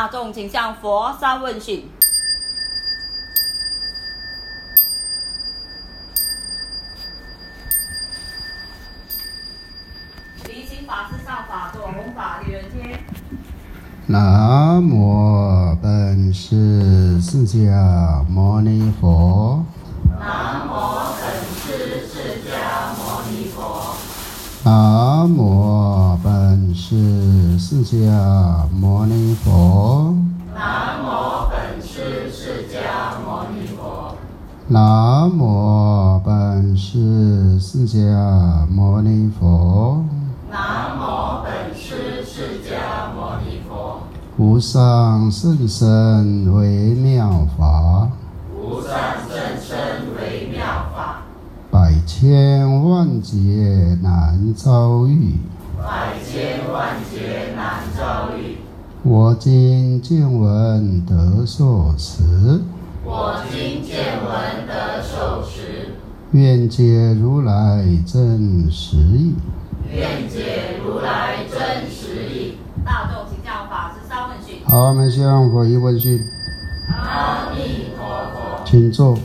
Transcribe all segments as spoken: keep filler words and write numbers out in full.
大众请向佛沙问讯。离心法师上法座，弘法利人天。 南无本师释迦牟尼佛。 南无本师释迦牟尼佛。 南无本师释迦牟尼佛。 南无本师释迦牟尼佛。 南无本师释迦牟尼佛。 南无本师释迦牟尼佛。 无上甚深微妙法， 无上甚深微妙法， 百千万劫难遭遇， 百千万劫难遭遇。 我今见闻得受持， 我今见闻得受持， 愿解如来真实义。 愿解如来真实义。大众请向法师沙问讯。 好，我们向佛一问讯。 阿弥陀佛。 请坐。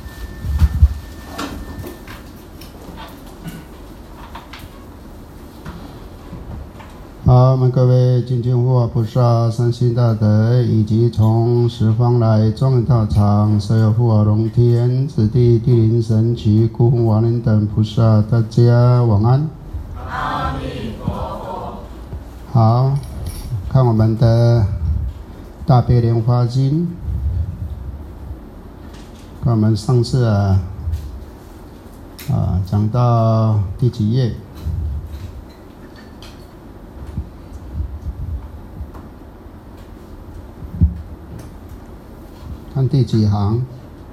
好，我们各位精进护法菩萨、三星大德，以及从十方来庄严道场所有护法龙天子弟、地灵神祇、孤魂亡灵等菩萨，大家晚安。 阿弥陀佛。 好，看我们的大悲莲华经，看我们上次啊啊讲到第几页？看第几行？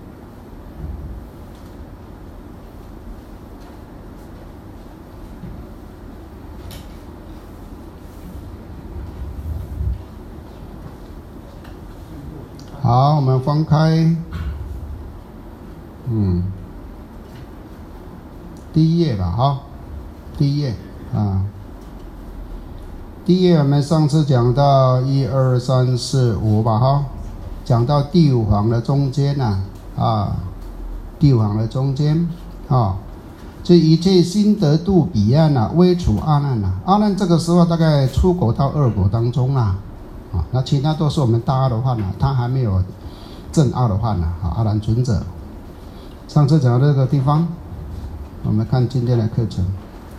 好，我们翻开，嗯，第一页吧，哈，第一页啊，第一页我们上次讲到一二三四五吧，哈。讲到第五行的中间呐、啊，啊，第五行的中间啊，这一切心得度彼岸呐、啊，微除阿难呐、啊，阿难这个时候大概出国到二国当中啦、啊，啊，那其他都是我们大阿罗汉呐，他还没有正阿罗汉呐，啊，阿难尊者。上次讲到这个地方，我们看今天的课程。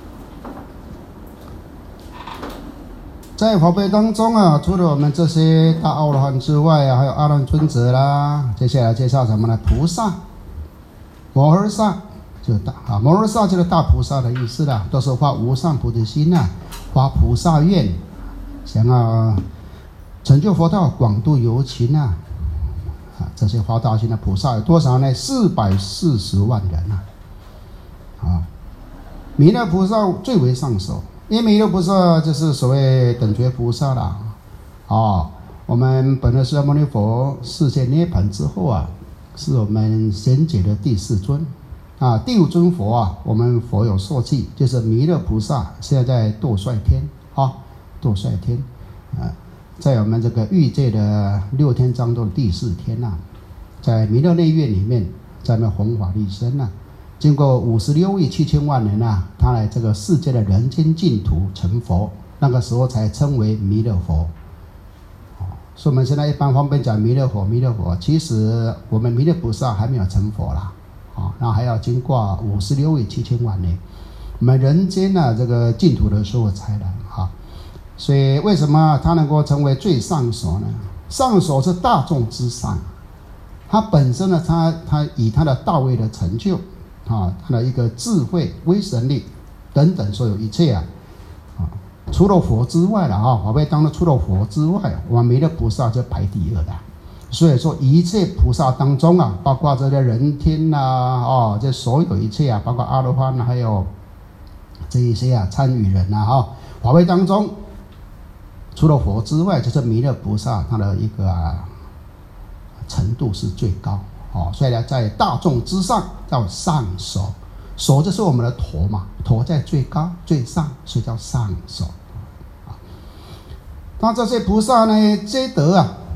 在佛辈当中啊，除了我们这些大阿罗汉之外啊，还有阿难尊者啦。接下来介绍什么呢？菩萨、摩诃萨，就大啊，摩诃萨就是大菩萨的意思啦，都是发无上菩提心呐，发菩萨愿，想要成就佛道，广度有情啊。啊，这些发大心的菩萨有多少呢？四百四十万人啊！啊，弥勒菩萨最为上首。因为弥勒菩萨就是所谓等觉菩萨啦，啊，我们本来释迦牟尼佛世界涅槃之后啊，是我们贤解的第四尊，啊，第五尊佛啊，我们佛有受记，就是弥勒菩萨，现在在度率天，啊，度率天，啊，在我们这个欲界的六天当中的第四天呐、啊，在弥勒内院里面，在那弘法利生呐、啊。经过五十六亿七千万人啊，他来这个世界的人间净土成佛，那个时候才称为弥勒佛。所以我们现在一般方便讲弥勒佛，弥勒佛，其实我们弥勒菩萨还没有成佛啦，啊，那还要经过五十六亿七千万年，我们人间呢、啊、这个净土的时候才来哈。所以为什么他能够成为最上首呢？上首是大众之上，他本身呢，他他以他的大位的成就。啊，他的一个智慧、威神力等等所有一切啊，啊，除了佛之外了啊，法辈当中除了佛之外，我们弥勒菩萨就排第二的。所以说，一切菩萨当中啊，包括这些人天呐、啊，哦，这所有一切啊，包括阿罗汉还有这一些啊参与人呐、啊，哈，法辈当中除了佛之外，就是弥勒菩萨他的一个、啊、程度是最高。哦，所以呢，在大众之上叫上首，首就是我们的头嘛，头在最高最上，所以叫上首。啊，那这些菩萨呢，皆得啊，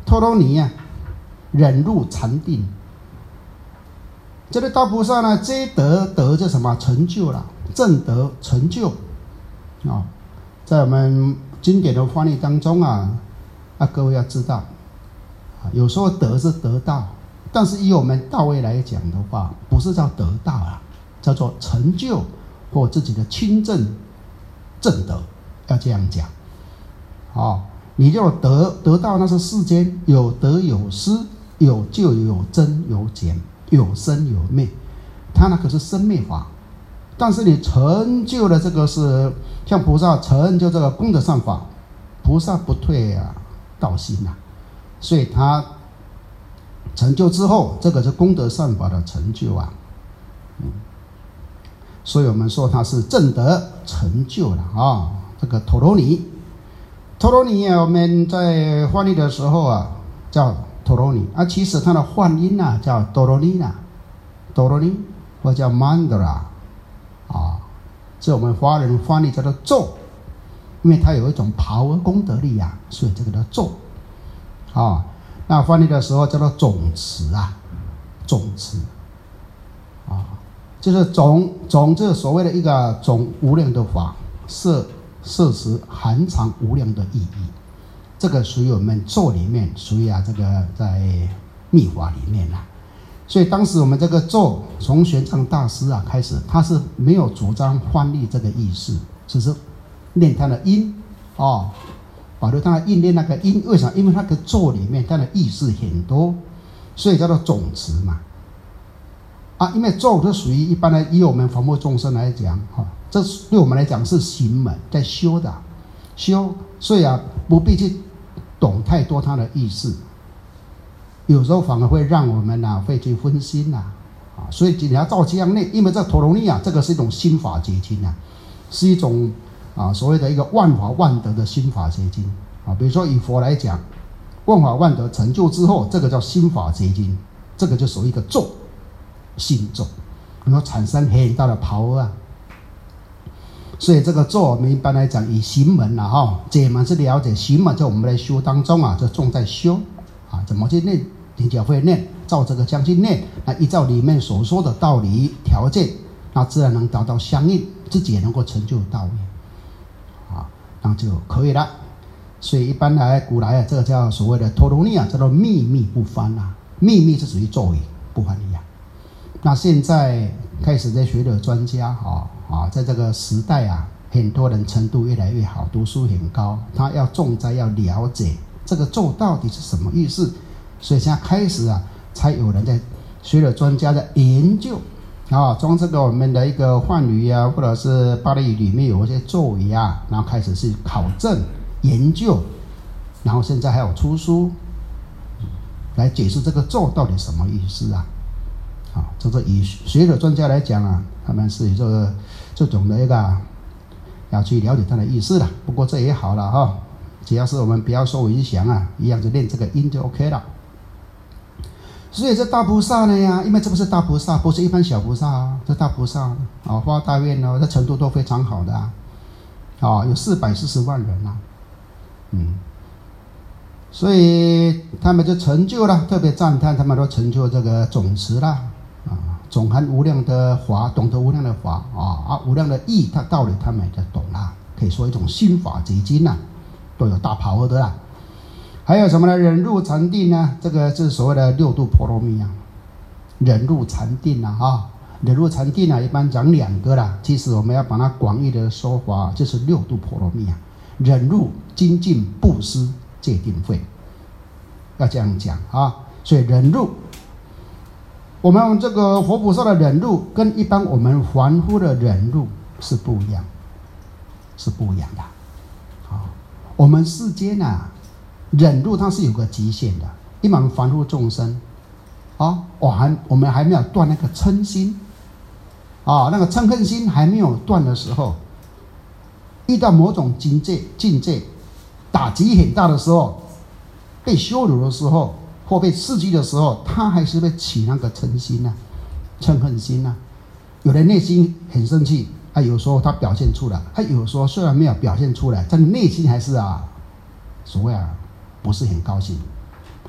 陀罗尼啊，忍辱禅定。这个大菩萨呢，这德德就什么成就了，正德成就啊、哦，在我们经典的翻译当中啊，啊各位要知道，啊有时候德是得到，但是以我们道位来讲的话，不是叫得到啊，叫做成就或自己的亲正正德，要这样讲。哦，你就得得到那是世间有得有失，有就有增有减，有生有灭，它那可是生灭法。但是你成就的这个是像菩萨成就这个功德善法，菩萨不退啊道心啊，所以他成就之后，这个是功德善法的成就啊。嗯，所以我们说他是正德成就了啊、哦。这个陀罗尼，陀罗尼啊，我们在翻译的时候啊叫陀罗尼啊，其实它的梵音啊叫多罗尼呐，多罗尼或叫曼德拉啊，这我们华人翻译叫做咒，因为它有一种power功德力啊，所以这个叫咒啊。那翻译的时候叫做总持啊，总持啊，就是总总这所谓的一个总无量的法，摄摄持含藏无量的意义。这个属于我们咒里面，属于啊这个在密法里面啊。所以当时我们这个咒从玄奘大师啊开始，他是没有主张翻译这个意思，只是念它的音哦，保留它的音，念那个音。为啥？因为那个咒里面它的意思很多，所以叫做总持嘛。啊，因为咒这属于一般的，以我们凡夫众生来讲，哈、哦，这对我们来讲是行门在修的，修，所以啊不必去懂太多它的意思。有时候反而会让我们啊会去分心呐、啊，啊，所以你要照这样念，因为这陀罗尼啊，这个是一种心法结晶啊，是一种啊所谓的一个万法万德的心法结晶啊。比如说以佛来讲，万法万德成就之后，这个叫心法结晶，这个就属于一个咒，心咒，然后产生很大的power啊。所以这个咒我们一般来讲以行门啊哈，解门是了解，行门在我们的修当中啊，就重在修。啊，怎么去念？你只要会念，照这个将去念，那依照里面所说的道理条件，那自然能达到相应，自己也能够成就到位，啊，那就可以了。所以一般来古来啊，这个叫所谓的陀罗尼啊，叫做秘密不翻啊，秘密是属于咒语不翻译啊。那现在开始在学的专家啊啊，在这个时代啊，很多人程度越来越好，读书很高，他要重在要了解。这个咒到底是什么意思？所以现在开始啊，才有人在学了专家在研究啊，从这个我们的一个梵语啊，或者是巴利语里面有一些咒语啊，然后开始是考证研究，然后现在还有出书来解释这个咒到底什么意思啊？啊，这个以学者专家来讲啊，他们是以这个这种的一个要去了解它的意思的。不过这也好了哈。只要是我们不要受影响啊，一样就练这个音就 OK 了。所以这大菩萨呢呀，因为这不是大菩萨，不是一般小菩萨啊，这大菩萨啊，发大愿哦，这程度都非常好的啊，啊，有四百四十万人啊，嗯，所以他们就成就了，特别赞叹他们都成就这个总持啦，啊，总含无量的法，懂得无量的法啊啊，无量的义，他道理他们也懂啦，可以说一种心法结晶呐。都有大power的啦，还有什么呢？忍辱禅定呢？这个是所谓的六度波罗蜜啊，忍辱禅定啊，哈，忍辱禅定啊，一般讲两个啦。其实我们要把它广义的说法，就是六度波罗蜜啊，忍辱、精进、布施、戒定慧，要这样讲啊。所以忍辱，我们这个佛菩萨的忍辱跟一般我们凡夫的忍辱是不一样，是不一样的。我们世间啊，忍辱它是有个极限的。一般凡夫众生，啊，我还我们还没有断那个嗔心，啊，那个嗔恨心还没有断的时候，遇到某种境界境界打击很大的时候，被羞辱的时候，或被刺激的时候，他还是会起那个嗔心啊、嗔恨心啊。有的内心很生气。他、啊、有时候他表现出来，他有时候虽然没有表现出来，但内心还是啊，所谓啊，不是很高兴，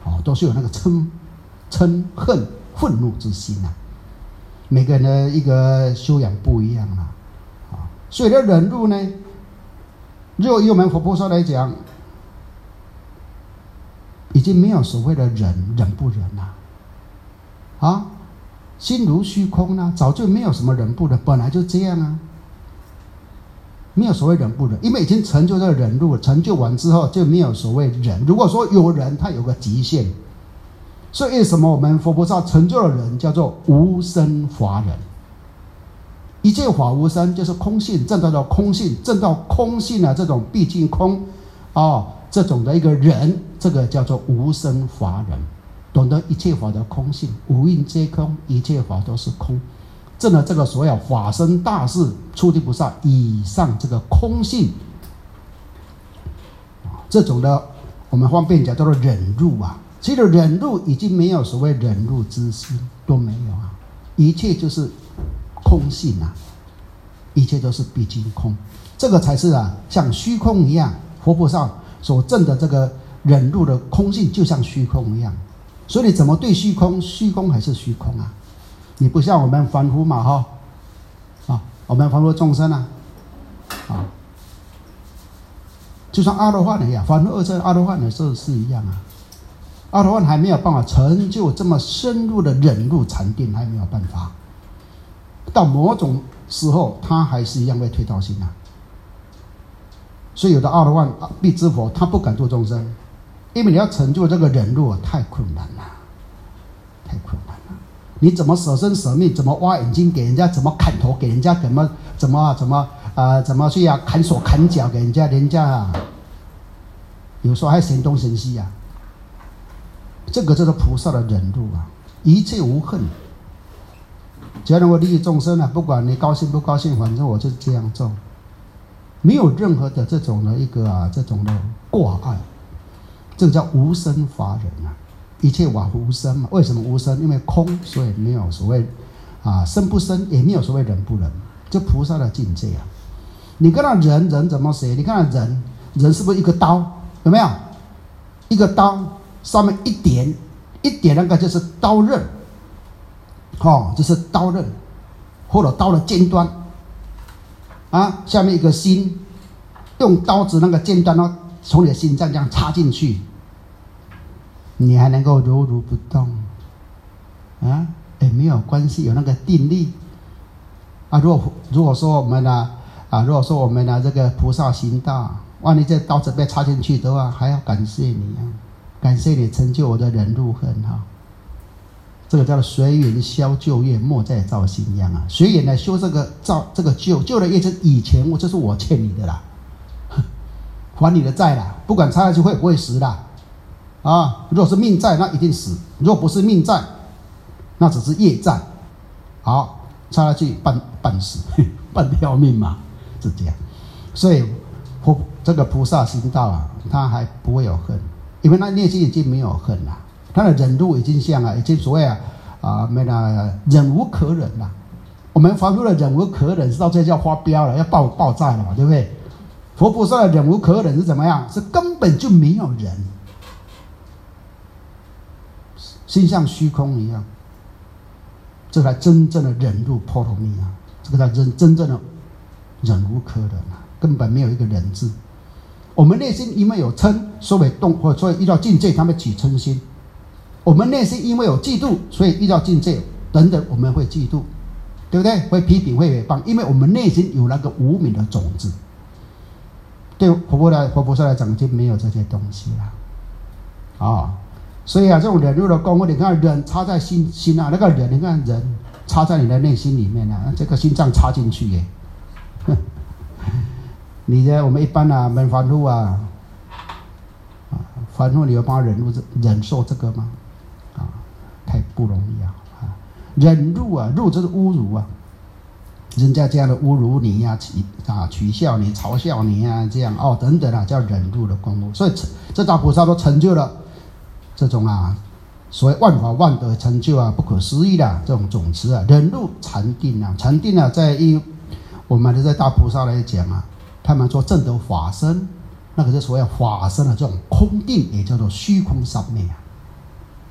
哦，都是有那个嗔、嗔、恨、愤怒之心啊。每个人的一个修养不一样啦，啊，所以的忍辱呢，如果以我们佛菩萨来讲，已经没有所谓的忍忍不忍了，啊，心如虚空啊，早就没有什么忍不忍，本来就这样啊，没有所谓忍不忍，因为已经成就这个忍辱，成就完之后就没有所谓忍。如果说有忍，它有个极限。所以为什么我们佛菩萨成就的人叫做无生法忍？一切法无生，就是空性，证到空性，证到空性啊，这种毕竟空哦，这种的一个人，这个叫做无生法忍，懂得一切法的空性，五蕴皆空，一切法都是空，证了这个所有法身大士初地菩萨以上这个空性，这种的我们方便讲叫做忍辱啊。其实忍辱已经没有所谓忍辱之心，都没有啊，一切就是空性啊，一切都是毕竟空，这个才是啊，像虚空一样，佛菩萨所证的这个忍辱的空性，就像虚空一样。所以你怎么对虚空？虚空还是虚空啊，你不像我们凡夫嘛，哈，啊，我们凡夫众生啊，啊，就像阿罗汉一样，凡夫二乘阿罗汉的时候是一样啊。阿罗汉还没有办法成就这么深入的忍辱禅定，还没有办法。到某种时候，他还是一样会退道心啊。所以有的阿罗汉、必知佛，他不敢度众生，因为你要成就这个忍辱太困难了，太困难了。你怎么舍身舍命？怎么挖眼睛给人家？怎么砍头给人家？怎么怎么怎么啊、呃？怎么去啊？砍手砍脚给人家？人家啊，有时候还嫌东嫌西啊。这个就是菩萨的忍辱啊，一切无恨，只要能够利益众生啊，不管你高兴不高兴，反正我就这样做，没有任何的这种的一个啊，这种的挂碍，这个叫无生法忍啊，一切法无生嘛。为什么无生？因为空，所以没有所谓啊生不生，也没有所谓忍不忍，这菩萨的境界啊。你看到人人怎么写？你看到人人是不是一个刀？有没有一个刀？上面一点一点那个就是刀刃，哦，就是刀刃，或者刀的尖端，啊，下面一个心，用刀子那个尖端呢，从你的心脏这样插进去，你还能够如如不动，啊，也没有关系，有那个定力，啊，如果如果说我们呢，啊，如果说我们呢这个菩萨行道，万一这刀子被插进去的话，还要感谢你啊。感谢你成就我的忍辱恨哈，这个叫做随缘消旧业，莫再造新殃啊！随缘来修这个造这个旧旧的业，就是以前我这是我欠你的啦，还你的债啦，不管插下去会不会死啦，啊！如果是命债，那一定死；如果不是命债，那只是业债。好，插下去半半死，半条命嘛，是这样。所以菩这个菩萨行道啊，他还不会有恨。因为他内心已经没有恨了，他的忍辱已经像啊，已经所谓啊啊，没了忍无可忍了。我们凡夫的忍无可忍，知道这叫发飙了，要爆爆炸了嘛，对不对？佛菩萨的忍无可忍是怎么样？是根本就没有忍，心像虚空一样，这才真正的忍辱波罗蜜啊！这个才真真正的忍无可忍啊，根本没有一个忍字。我们内心因为有嗔，所以动，或所以遇到境界，他们起嗔心；我们内心因为有嫉妒，所以遇到境界等等，我们会嫉妒，对不对？会批评，会诽谤，因为我们内心有那个无明的种子。对佛菩萨、佛菩萨来讲，就没有这些东西了啊。所以啊，这种忍辱的功夫，你看忍插在心心啊，那个忍，你看忍插在你的内心里面啊，这个心脏插进去耶。你的我们一般啊，门凡夫啊，啊，凡夫你有办法忍辱忍受这个吗？啊，太不容易啊！啊，忍辱啊，辱就是侮辱啊，人家这样的侮辱你呀、啊，取啊取笑你、嘲笑你啊，这样哦等等啊，叫忍辱的功夫。所以这大菩萨都成就了这种啊，所谓万法万德成就啊，不可思议的这种总持啊，忍辱禅定啊，禅定啊，在一我们的这大菩萨来讲啊。他们说证得法身，那个是所谓法身的这种空定，也叫做虚空三昧啊。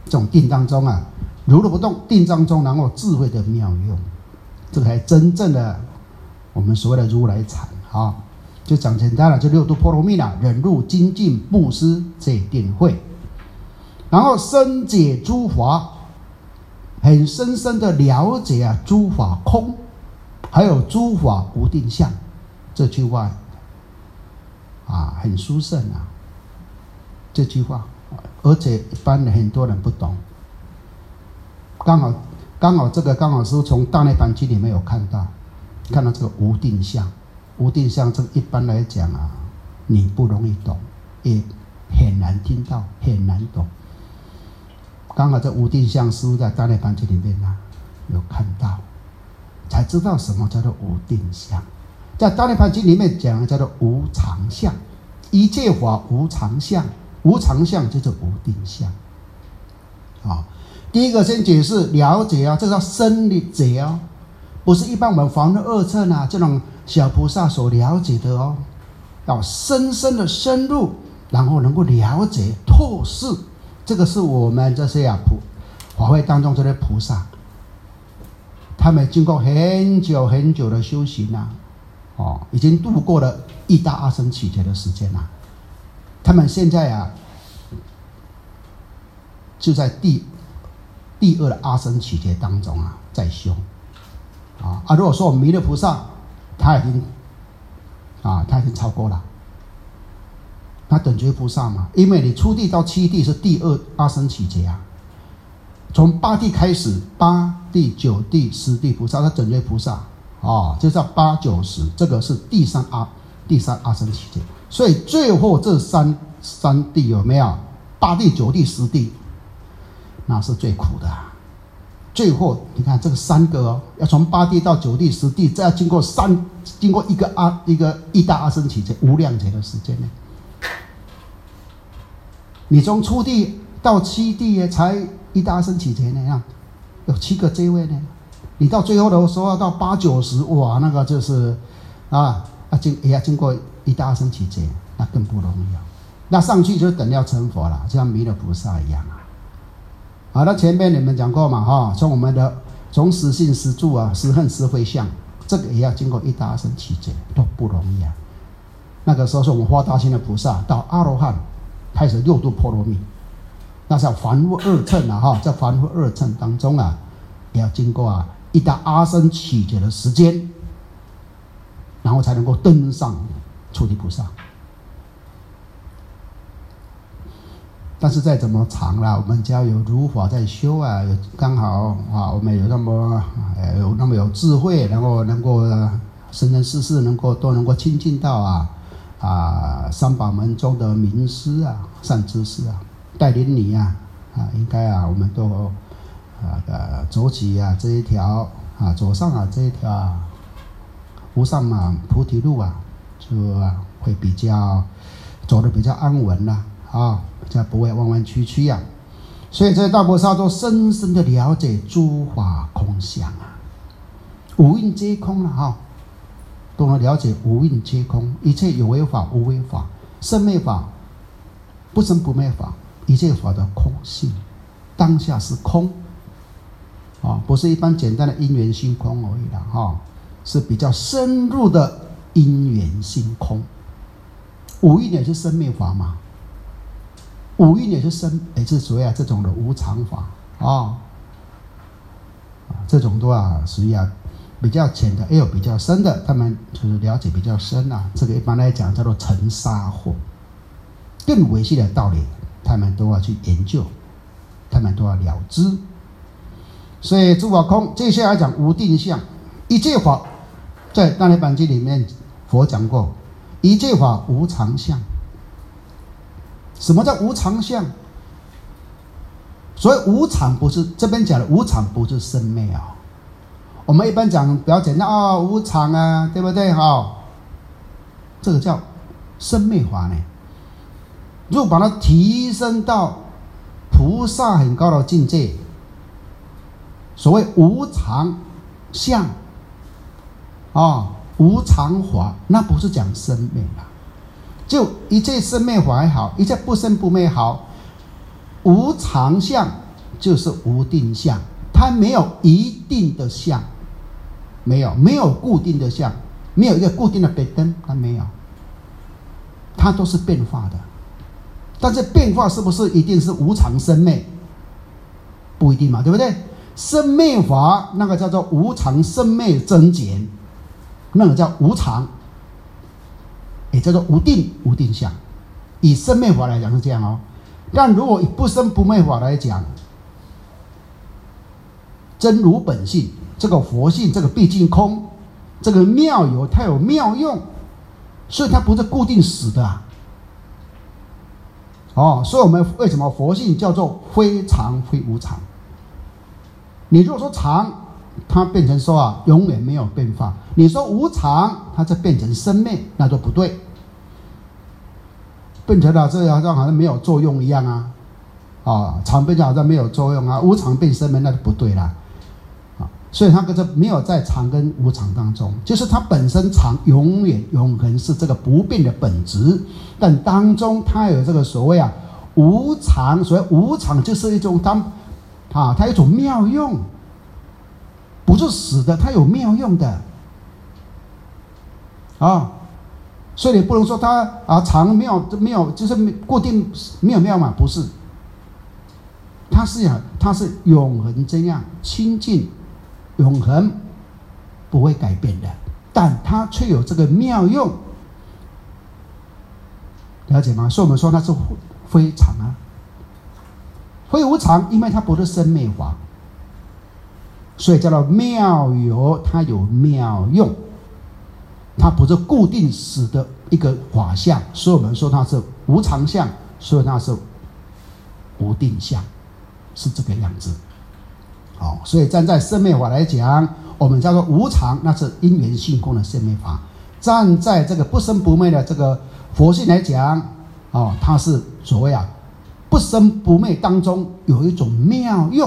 这种定当中啊，如如不动，定当中然后智慧的妙用，这个才真正的我们所谓的如来禅啊。就讲简单了，就六度波罗蜜了，忍辱精进布施戒定慧，然后深解诸法，很深深的了解啊诸法空，还有诸法无定相，这句话啊很殊胜啊，这句话，而且一般的很多人不懂，刚好刚好这个刚好是从大涅槃经里面有看到，看到这个无定相。无定相这个一般来讲啊，你不容易懂，也很难听到，很难懂。刚好这无定相师父在大涅槃经里面啊有看到，才知道什么叫做无定相。在大涅槃经里面讲的叫做无常相，一切法无常相，无常相就是无定相。啊，第一个先解释了解啊，这叫深理解哦，不是一般我们凡夫二乘啊这种小菩萨所了解的哦，要深深的深入，然后能够了解透视，这个是我们这些啊普法会当中这些菩萨，他们经过很久很久的修行啊，哦，已经度过了一大阿僧祇劫的时间啊，他们现在啊就在第第二的阿僧祇劫当中啊在修啊啊，如果说我们弥勒菩萨。他已经啊，他已经超过了，他等觉菩萨嘛，因为你初地到七地是第二阿僧祇劫啊，从八地开始，八地、九地、十地菩萨，他等觉菩萨啊，就叫八九十，这个是第三阿第三阿僧祇劫，所以最后这三三地有没有？八地、九地、十地，那是最苦的啊。最后你看这个三个哦，要从八地到九地、十地，再要经过三，经过一个阿一个一大阿僧祇劫无量劫的时间呢。你从初地到七地才一大阿僧祇劫呢，有七个阶位呢。你到最后的时候要到八九十，哇，那个就是啊，要经也要经过一大阿僧祇劫，那更不容易啊。那上去就等要成佛了，就像弥勒菩萨一样啊。好，那前面你们讲过嘛，哈，从我们的从实性、实住啊、实恨、实回向，这个也要经过一大阿僧祇劫，都不容易啊。那个时候是我们发大心的菩萨到阿罗汉，开始六度波罗蜜，那叫凡夫二乘啊，哈，在凡夫二乘当中啊，也要经过啊一大阿僧祇劫的时间，然后才能够登上初地菩萨。但是再怎么长啦，我们只要有如法在修啊，有刚好啊，我们有那么呃有那么有智慧，然后能够生生世世能够都能够亲近到啊啊三宝门中的名师啊、善知识啊，带领你啊啊，应该啊，我们都啊呃走起啊这一条啊走上啊这一条啊无上啊菩提路啊，就啊会比较走得比较安稳啦啊。才不会弯弯曲曲啊，所以这些大菩萨都深深的了解诸法空相啊，五蕴皆空了哈，都能了解五蕴皆空，一切有为法、无为法、生灭法、不生不灭法，一切法的空性，当下是空啊，不是一般简单的因缘性空而已了哈，是比较深入的因缘性空。五蕴也是生灭法嘛。五蕴也是生，也是属于啊这种的无常法啊，这种都啊属于啊比较浅的，也有比较深的，他们就是了解比较深啊。这个一般来讲叫做尘沙惑，更微细的道理，他们都要去研究，他们都要了知。所以诸法空，接下来讲无定相，一切法，在大涅槃经里面佛讲过，一切法无常相。什么叫无常相？所以无常不是这边讲的无常不是生灭啊、哦。我们一般讲比较简单啊、哦，无常啊，对不对哈、哦？这个叫生灭法呢。如果把它提升到菩萨很高的境界，所谓无常相啊、哦，无常法，那不是讲生灭了。就一切生灭法也好，一切不生不灭好，无常相就是无定相，它没有一定的相，没有没有固定的相，没有一个固定的北灯，它没有，它都是变化的。但是变化是不是一定是无常生灭？不一定嘛，对不对？生灭法那个叫做无常生灭增减，那个叫无常，也叫做无定无定相。以生灭法来讲是这样哦，但如果以不生不灭法来讲，真如本性，这个佛性，这个毕竟空，这个妙有它有妙用，所以它不是固定死的啊。哦，所以我们为什么佛性叫做非常非无常？你如果说常，它变成说啊永远没有变化；你说无常，它就变成生灭，那就不对。变成了这好像好像没有作用一样啊，啊，常变成好像没有作用啊，无常变生灭那就不对了，啊，所以它跟这没有在常跟无常当中，就是它本身常永远永恒是这个不变的本质，但当中它有这个所谓啊无常，所谓无常就是一种当啊它有一种妙用，不是死的，它有妙用的，啊。所以你不能说它啊常没有没有就是固定没有妙嘛，不是，它是呀，它是永恒这样清净，永恒不会改变的，但它却有这个妙用，了解吗？所以我们说它是非常啊，非无常，因为它不是生灭法，所以叫做妙有，它有妙用。它不是固定死的一个法相，所以我们说它是无常相，所以它是无定相，是这个样子。好，所以站在生灭法来讲，我们叫做无常，那是因缘性空的生灭法；站在这个不生不灭的这个佛性来讲，哦，它是所谓啊不生不灭当中有一种妙用。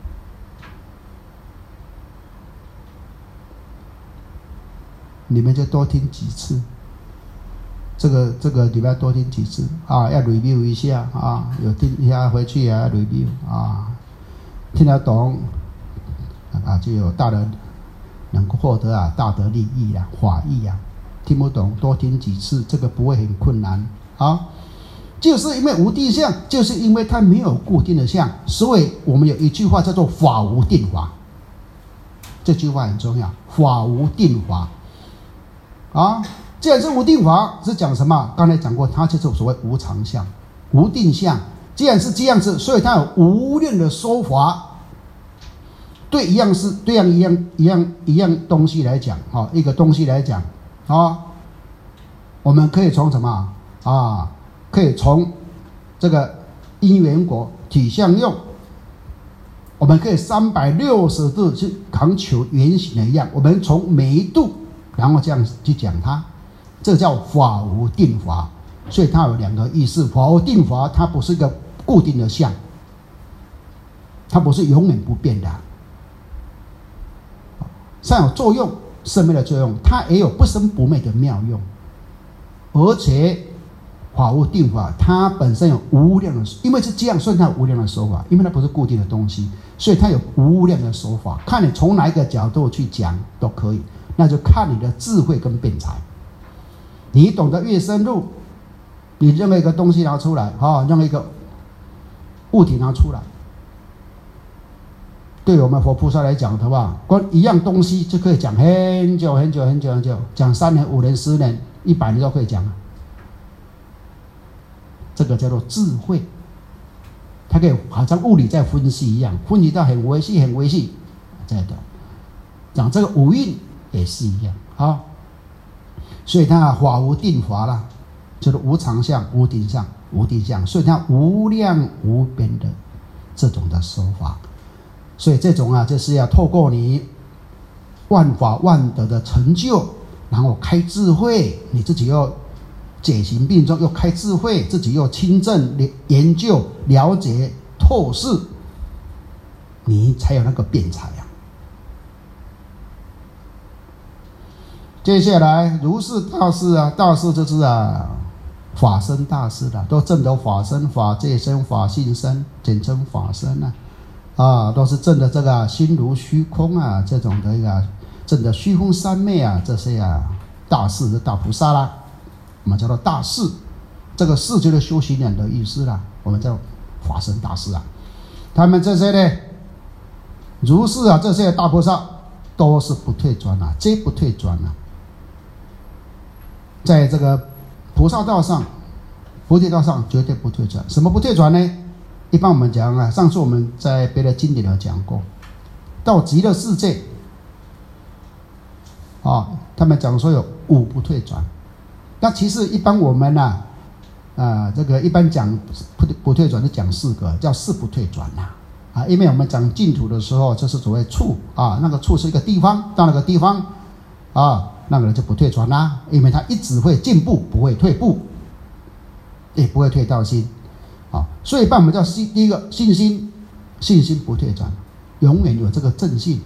你们就多听几次，这个这个礼拜多听几次啊，要 review 一下啊，有听一下回去也要 review 啊，听得懂啊，就有大的能够获得啊大的利益啊，法益啊。听不懂多听几次，这个不会很困难啊。就是因为无定相，就是因为它没有固定的相，所以我们有一句话叫做法无定法，这句话很重要，法无定法。啊，既然是无定法，是讲什么？刚才讲过，它就是所谓无常相、无定相。既然是这样子，所以它有无量的说法。对一样是对样一样一样一样东西来讲，啊，一个东西来讲，啊，我们可以从什么啊？可以从这个因缘果体相用，我们可以三百六十度去强求圆形的一样，我们从每一度。然后这样去讲它，这叫法无定法，所以它有两个意思。法无定法，它不是一个固定的相，它不是永远不变的，善有作用，生灭的作用，它也有不生不灭的妙用。而且法无定法，它本身有无量的，因为是这样，所以它有无量的说法，因为它不是固定的东西，所以它有无量的说法，看你从哪一个角度去讲都可以。那就看你的智慧跟辩才，你懂得越深入，你任何一个东西拿出来，哈，任何一个物体拿出来，对我们佛菩萨来讲的话，光一样东西就可以讲很久很久很久很久，讲三年、五年、十年、一百年都可以讲了。这个叫做智慧，它可以好像物理在分析一样，分析到很微细、很微细，这样的讲这个五蕴。也是一样啊，所以它法无定法啦，就是无常相、无定相、无定相，所以它无量无边的这种的说法，所以这种啊，就是要透过你万法万德的成就，然后开智慧，你自己又解行并重，又开智慧，自己又亲证研究了解透视，你才有那个辩才啊。接下来如是大事啊，大事就是啊法身大事了，都证得法身、法界身、法性身，简称法身啊。 啊，都是证的这个心如虚空啊，这种的一个证的虚空三昧啊，这些啊大士的大菩萨啦，我们叫做大士。这个士就是修行人的意思啦，我们叫法身大士啊。他们这些呢，如是啊，这些大菩萨都是不退转啊，皆不退转啊。在这个菩萨道上、菩提道上绝对不退转。什么不退转呢？一般我们讲啊，上次我们在别的经典有讲过，到极乐世界啊，他们讲说有五不退转。那其实一般我们啊，啊，这个一般讲不不退转就讲四个，叫四不退转呐。啊，因为我们讲净土的时候，就是所谓处啊，那个处是一个地方，到那个地方啊，那个人就不退转啦，因为他一直会进步，不会退步，也不会退道心啊。所以，办我们叫信，第一个信心，信心不退转，永远有这个正信。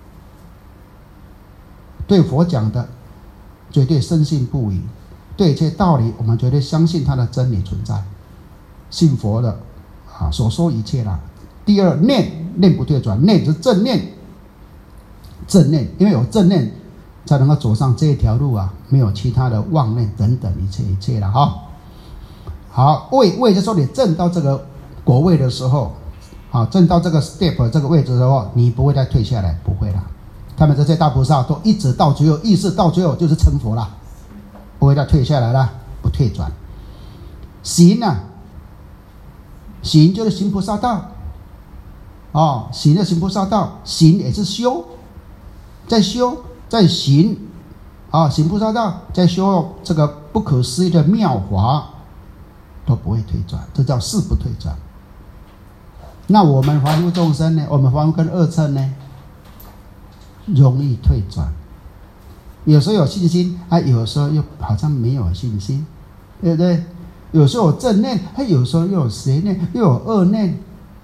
对佛讲的，绝对深信不疑。对一切道理，我们绝对相信它的真理存在，信佛的啊所说一切啦。第二，念念不退转，念是正念，正念，因为有正念才能够走上这一条路啊，没有其他的妄念等等一切一切了哈。好，位位就说你证到这个果位的时候，啊，证到这个 step 这个位置的时候，你不会再退下来，不会啦。他们这些大菩萨都一直到最后，意识到最后就是成佛了。不会再退下来了，不退转。行啊，行就是行菩萨道，哦，行的行菩萨道，行也是修，在修，在行，啊，行菩萨道，在修这个不可思议的妙法，都不会退转，这叫四不退转。那我们凡夫众生呢？我们凡夫跟二乘呢，容易退转。有时候有信心，啊，有时候又好像没有信心，对不对？有时候有正念，啊，有时候又有邪念，又有恶念，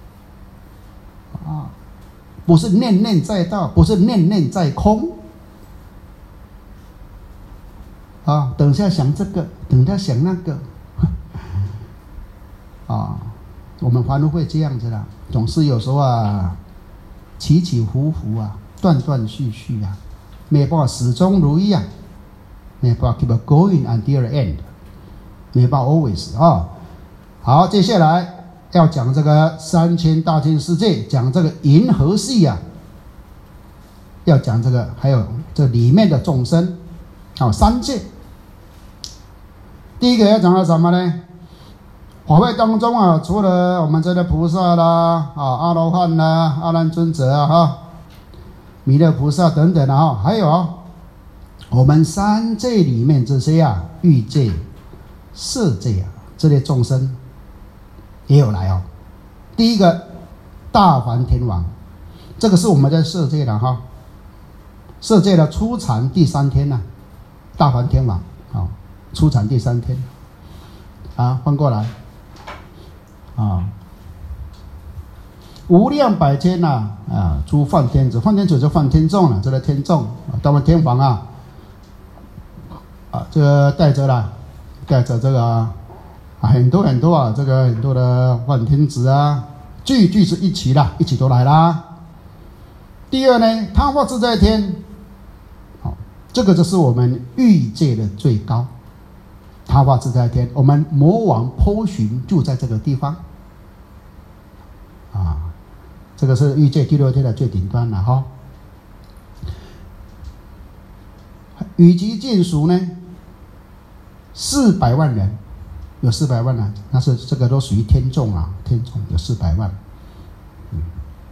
啊，不是念念在道，不是念念在空，啊，等一下想这个，等一下想那个，啊，我们凡夫会这样子啦，总是有时候啊，起起伏伏啊，断断续续啊。没办法始终如一啊，没办法 keep going until the end， 没办法 always 啊、哦。好，接下来要讲这个三千大千世界，讲这个银河系啊，要讲这个，还有这里面的众生，好、哦，三界。第一个要讲到什么呢？法会当中啊，除了我们这些菩萨啦，啊，阿罗汉啦，阿难尊者啊，哈。弥勒菩萨等等啊，还有、啊、我们三界里面这些啊，欲界、色界啊，这类众生也有来哦。第一个大梵天王，这个是我们在色界的哈，色界的初禅第三天呢、啊，大梵天王啊，初禅第三天啊，翻过来啊。无量百千呐、啊，啊，诸梵天子，梵天子就梵天众了，这个天众，大梵天王啊，啊，这个带着啦，带着这个啊，很多很多啊，这个很多的梵天子啊，聚聚是一起啦，一起都来啦。第二呢，他化自在天，好，这个就是我们欲界的最高，他化自在天，我们魔王波旬就在这个地方，啊。这个是欲界第六天的最顶端了哈。与其尽属呢，四百万人，有四百万啊，那是这个都属于天众啊，天众有四百万。嗯，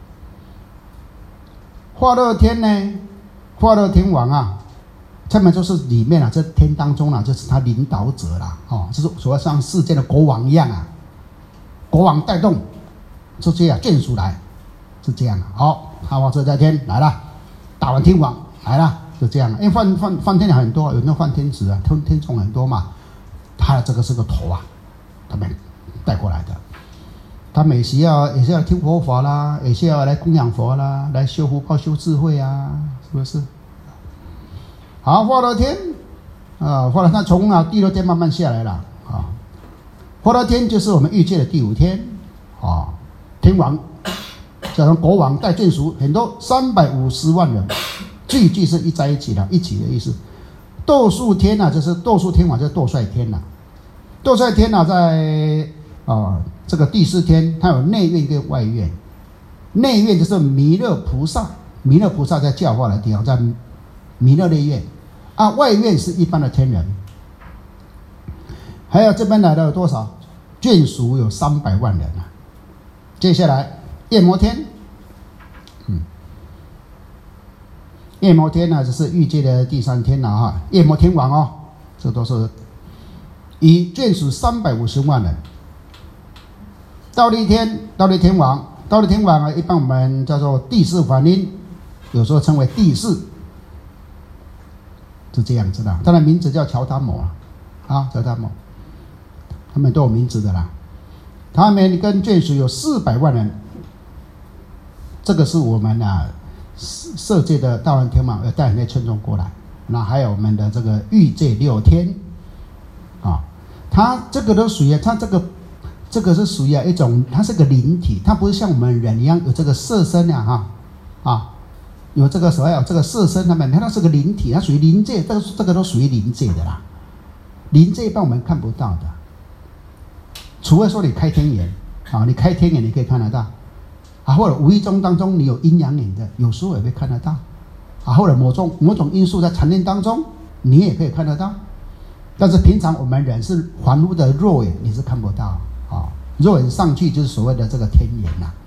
化乐天呢，化乐天王啊，他们就是里面啊，这天当中啊，就是他领导者啦，哦，就是所谓像世界的国王一样啊，国王带动这些啊眷属来。是这样的，好，他化自在天来了，大梵天王来了，就这样。因为梵梵梵天很多，有那梵天子啊，天天众很多嘛，他的这个是个头啊，他们带过来的。他们也是要也是要听佛法啦，也是要来供养佛啦，来修福报、修智慧啊，是不是？好，化乐天啊，化乐他从啊第六天慢慢下来了啊，化乐天就是我们欲界的第五天啊，天王。 这种国王带眷属很多，三百五十万人聚集是一在一起的，一起的意思。斗数天啊，就是斗数天王，就是斗率天呐、啊。斗率天呐、啊，在啊、呃、这个第四天，它有内院跟外院。内院就是弥勒菩萨，弥勒菩萨在教化的地方，在弥勒内院啊。外院是一般的天人。还有这边来的有多少？眷属有三百万人啊。接下来夜摩天，嗯，夜摩天呢，这是欲界的第三天了啊。夜摩天王哦，这都是以眷属三百五十万人。忉利天，忉利天王，忉利天王啊，一般我们叫做第四梵音，有时候称为第四，是这样子的。他的名字叫乔达摩啊，啊，乔达摩，他们都有名字的啦。他们跟眷属有四百万人，这个是我们啊色界的大梵天王要带那村众过来。那还有我们的这个欲界六天啊，它这个都属于它这个这个是属于一种，它是个灵体，它不是像我们人一样有这个色身啊哈啊，有这个所谓有这个色身，他们它是个灵体，它属于灵界，这个这个都属于灵界的啦。灵界一般我们看不到的。除非说你开天眼啊，你开天眼你可以看得到啊，或者无意中当中你有阴阳眼的，有时候也会看得到啊，或者某种某种因素在禅定当中你也可以看得到，但是平常我们人是凡夫的肉眼你是看不到啊，肉眼上去就是所谓的这个天眼呐、啊。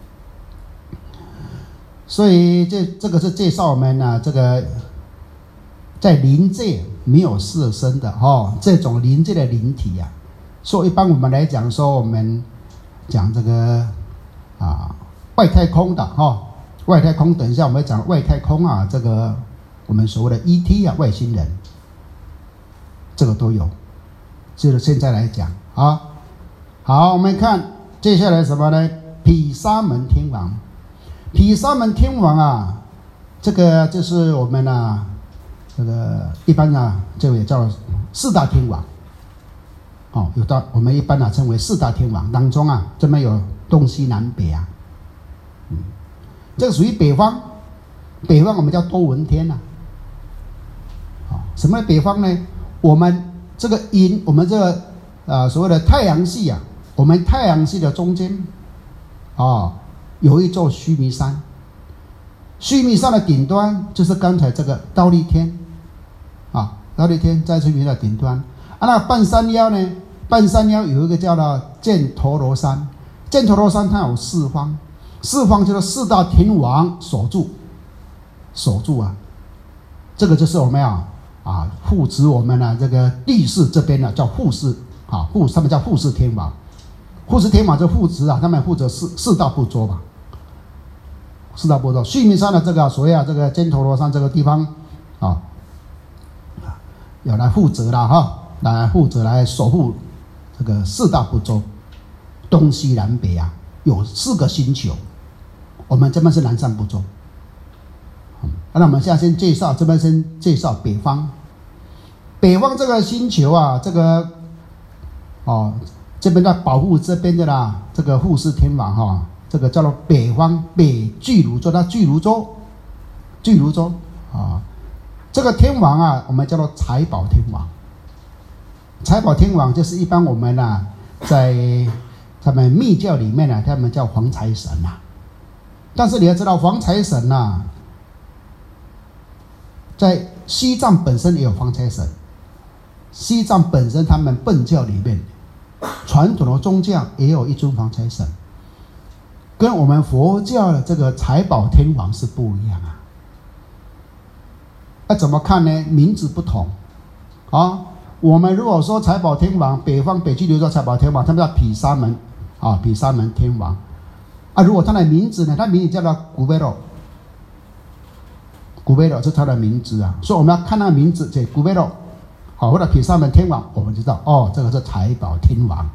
所以这这个是介绍我们呢、啊、这个在灵界没有色身的哦，这种灵界的灵体呀、啊。所以一般我们来讲说，我们讲这个啊外太空的哈、哦，外太空，等一下我们讲外太空啊，这个我们所谓的 E T 啊，外星人，这个都有。就是现在来讲啊，好，我们看接下来什么呢？毗沙门天王，毗沙门天王啊，这个就是我们啊，这个一般啊，这个也叫四大天王。哦，有到我们一般啊称为四大天王当中啊，这边有东西南北啊，嗯，这个属于北方，北方我们叫多闻天呐、啊。哦，什么北方呢？我们这个阴，我们这个呃所谓的太阳系啊，我们太阳系的中间，哦，有一座须弥山，须弥山的顶端就是刚才这个忉利天，啊，忉利天在须弥的顶端。啊，那半山腰呢？半山腰有一个叫做犍陀罗山，犍陀罗山它有四方，四方就是四大天王守住，守住啊，这个就是我们啊啊护持我们呢、啊、这个地势这边呢、啊、叫护持啊护，他们叫护持天王，护持天王就护持啊，他们负责四四大部洲吧，四大部洲。须弥山的这个所谓啊这个犍陀罗山这个地方啊，有来负责了哈。来负责来守护这个四大部洲，东西南北啊，有四个星球。我们这边是南赡部洲。嗯，那我们现在先介绍，这边先介绍北方。北方这个星球啊，这个哦，这边在保护这边的啦，这个护世天王哈、哦，这个叫做北方北俱卢洲，它俱卢洲，俱卢洲啊，这个天王啊，我们叫做财宝天王。财宝天王就是一般我们啊，在他们密教里面啊，他们叫黄财神呐、啊。但是你要知道，黄财神呐、啊，在西藏本身也有黄财神。西藏本身他们苯教里面，传统的宗教也有一尊黄财神，跟我们佛教的这个财宝天王是不一样啊。那怎么看呢？名字不同啊。我们如果说财宝天王，北方北俱卢洲财宝天王，他们叫毗沙门啊，毗沙门天王啊。如果他的名字呢，他名字叫做古贝罗，古贝罗是他的名字啊。所以我们要看他的名字，这古贝罗，好，或者毗沙门天王，我们就知道哦，这个是财宝天王。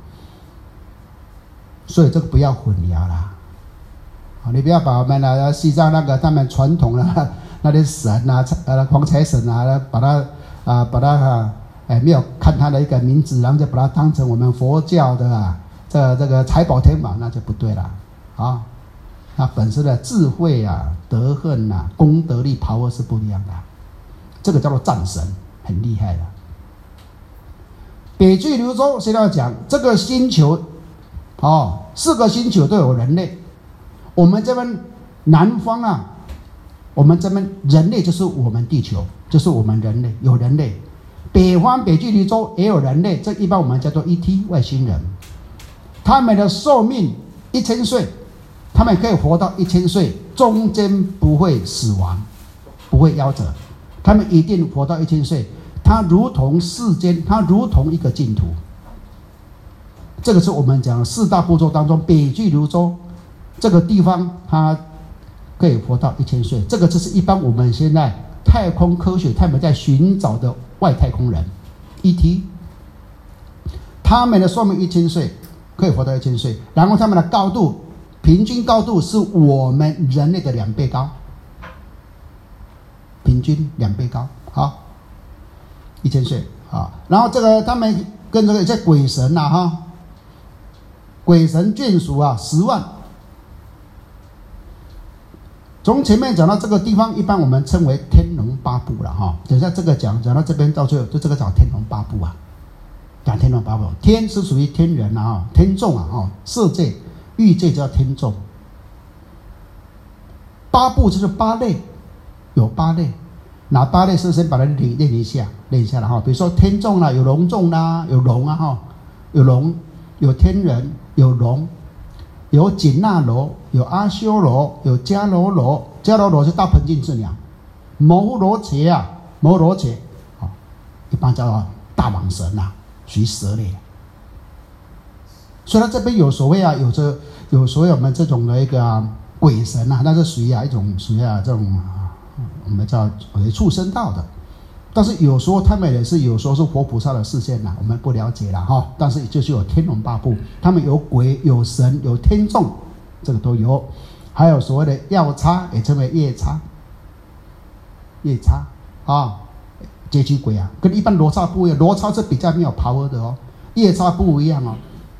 所以这个不要混淆啦，啊，你不要把我们的西藏那个他们传统的那些神啊，呃，黄财神啊，把它啊，把它啊。哎，没有看他的一个名字，然后就把它当成我们佛教的啊，这这个财宝天王，那就不对了啊！啊， 它本身的智慧啊、德恨啊、功德力、power是不一样的。这个叫做战神，很厉害的。北俱泸州现在要讲这个星球，哦，四个星球都有人类。我们这边南方啊，我们这边人类就是我们地球，就是我们人类有人类。北方北俱泸州也有人类，这一般我们叫做 E T 外星人。他们的寿命一千岁，他们可以活到一千岁，中间不会死亡，不会夭折，他们一定活到一千岁。它如同世间，它如同一个净土。这个是我们讲的四大部洲当中，北俱泸州这个地方，它可以活到一千岁。这个就是一般我们现在太空科学他们在寻找的外太空人 E T， 他们的寿命一千岁，可以活到一千岁，然后他们的高度平均高度是我们人类的两倍高，平均两倍高，好，一千岁啊。然后这个他们跟这个这鬼神呐、啊、哈，鬼神眷属啊十万。从前面讲到这个地方，一般我们称为天龙八部了哈。等一下这个讲讲到这边到最后，就这个叫天龙八部啊，讲天龙八部。天是属于天人啊，天众啊，哈，色界、欲界叫天众。八部就是八类，有八类，哪八类是先把它练练一下，练一下了哈。比如说天众啦，有龙众啦，有龙啊哈，有龙，有天人，有龙。有紧那罗，有阿修罗，有迦罗罗，迦罗罗是大鹏进之鸟，摩罗伽啊，摩罗伽，啊，一般叫大蟒蛇呐、啊，属于蛇类。虽然这边有所谓啊，有着有所谓我们这种的一个、啊、鬼神啊，那是属于啊一种属于啊这种、啊、我们叫畜生道的。但是有时候他们也是有时候是活菩萨的视线呐，我们不了解了哈。但是就是有天龙八部，他们有鬼、有神、有天众，这个都有。还有所谓的药叉，也称为夜叉，夜叉啊，阶级鬼啊，跟一般罗刹不一样，罗刹是比较没有 power 的哦，夜叉不一样哦。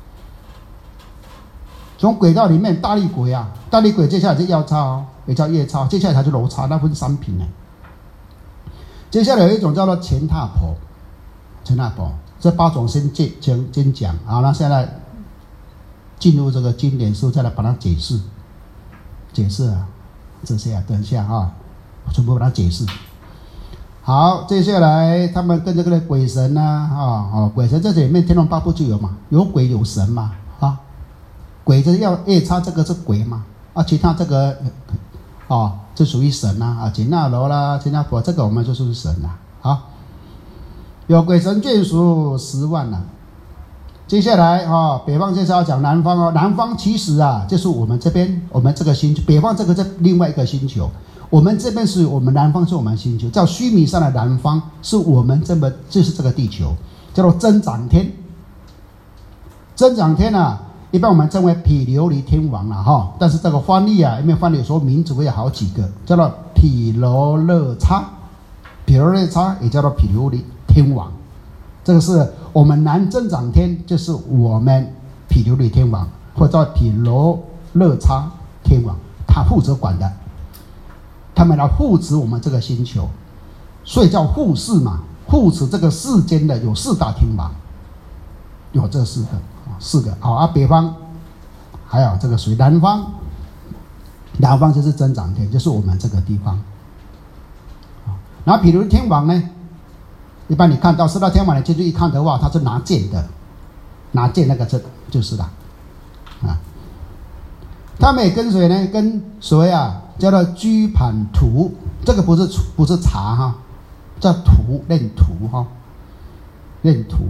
从鬼道里面，大力鬼啊，大力鬼接下来是药叉哦，也叫夜叉，接下来才是罗刹，那分三品呢。接下来有一种叫做乾闼婆，乾闼婆这八种先先先先讲啊，那现在进入这个经典书，再来把它解释，解释啊，这些啊，等一下啊，全部把它解释。好，接下来他们跟这个鬼神呐啊，啊，哦，鬼神这里面天龙八部就有嘛，有鬼有神嘛啊，鬼就是要夜叉，这个是鬼嘛啊，其他这个哦。这属于神呐啊，紧那罗啦、乾闼婆，这个我们就属于神啦。好，有鬼神眷属十万呐、啊。接下来啊、哦，北方接下来要讲南方哦。南方其实啊，就是我们这边，我们这个星球，北方这个是另外一个星球，我们这边是我们南方是我们星球，叫须弥山的南方是我们这么就是这个地球，叫做增长天。增长天啊。一般我们称为毗琉璃天王啦哈，但是这个翻译啊，因为翻译有时候名字会有好几个，叫做毗罗勒叉，毗罗勒叉也叫做毗琉璃天王，这个是我们南增长天，就是我们毗琉璃天王，或者叫毗罗勒叉天王，他负责管的，他们来护持我们这个星球，所以叫护世嘛，护持这个世间的有四大天王，有这四个。四个好啊，北方还有这个属于南方，南方就是增长天，就是我们这个地方。然后比如天王呢，一般你看到四大天王，你进去一看的话，他是拿剑的，拿剑那个就就是了啊。他们也跟谁呢？跟所谓啊叫做居盘图，这个不是不是茶哈，叫图练图哈，练图。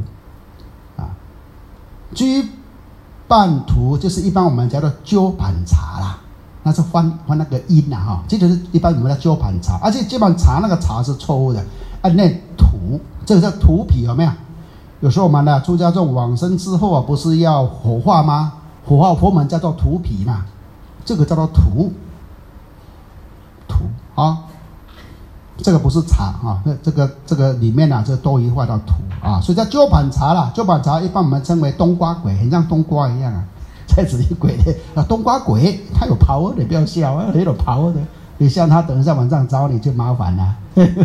居半图就是一般我们叫做鸠盘茶啦，那是翻翻那个音呐哈，这就是一般我们叫鸠盘茶，而且鸠盘茶那个茶是错误的，啊那土这个叫土皮有没有？有时候我们呢出家众往生之后啊，不是要火化吗？火化佛门叫做土皮嘛，这个叫做土土啊。这个不是茶啊，那这个这个里面啊，这多余化到土啊，所以叫鸠盘茶啦。鸠盘茶一般我们称为冬瓜鬼，很像冬瓜一样啊， 在指引鬼的啊，冬瓜鬼，他有 power 的，不要笑啊，有 power 的。你像他，等一下晚上找你就麻烦了。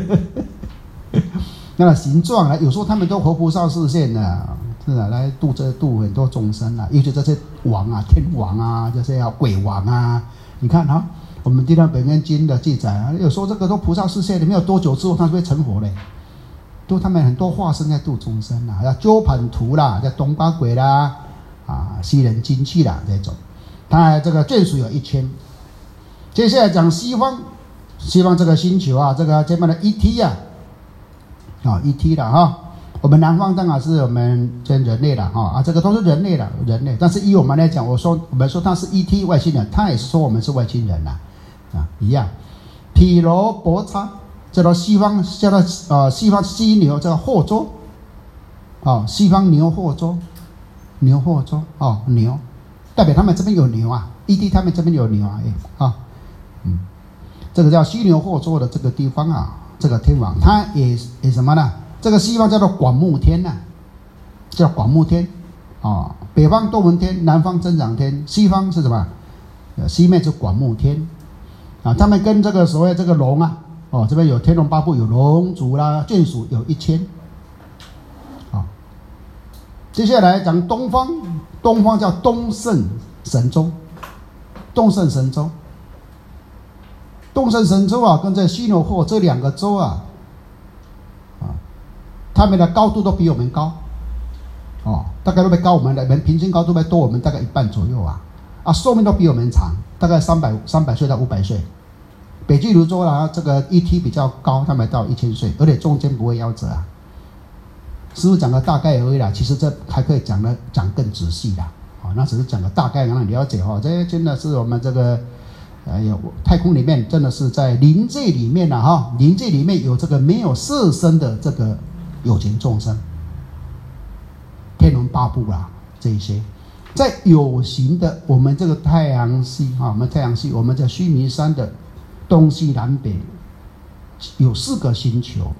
那形状啊，有时候他们都活菩萨视线的，是啊，来度这度很多众生啊，尤其这些王啊、天王啊、这些啊鬼王啊，你看啊，我们《地藏本愿经》的记载啊，有时候这个都菩萨视线的，没有多久之后，他就会成佛嘞。都他们很多化身在度众生啦，叫鸠盘荼啦，叫冬瓜鬼啦，啊，吸人精气啦这种。它这个眷属有一千。接下来讲西方，西方这个星球啊，这个这边的 E T 啊，啊 E T 啦哈。我们南方当然是我们跟人类了哈啊，这个都是人类了，人类。但是以我们来讲，我说我们说他是 E T 外星人，他也是说我们是外星人啦，啊一样。毗罗婆叉。叫做西方，叫做呃西方犀牛，叫霍州，哦，西方牛霍州，牛霍州，哦，牛，代表他们这边有牛啊 ，E D 他们这边有牛啊，哎，啊，嗯，这个叫犀牛霍州的这个地方啊，这个天王，它也也什么呢？这个西方叫做广目天呐、啊，叫广目天，哦，北方多闻天，南方增长天，西方是什么？西面是广目天，啊，他们跟这个所谓这个龙啊。哦，这边有天龙八部，有龙族啦，眷属有一千。好，接下来讲东方，东方叫东胜神州，东胜神州，东胜神州啊，跟这犀牛霍这两个州啊，啊，他们的高度都比我们高，哦，大概都比高我们的，人平均高度会多我们大概一半左右啊，啊，寿命都比我们长，大概三百三百岁到五百岁。北俱泸州啦，这个 E T 比较高，他们到一千岁，而且中间不会夭折啊。师父讲个大概而已啦，其实这还可以讲的讲更仔细啦。啊，那只是讲个大概让你了解哈。这真的是我们这个，哎呀，太空里面真的是在灵界里面啦哈，灵界里面有这个没有色身的这个有情众生，天龙八部啦这一些，在有形的我们这个太阳系啊，我们太阳系，我们在须弥山的。东西南北有四个星球，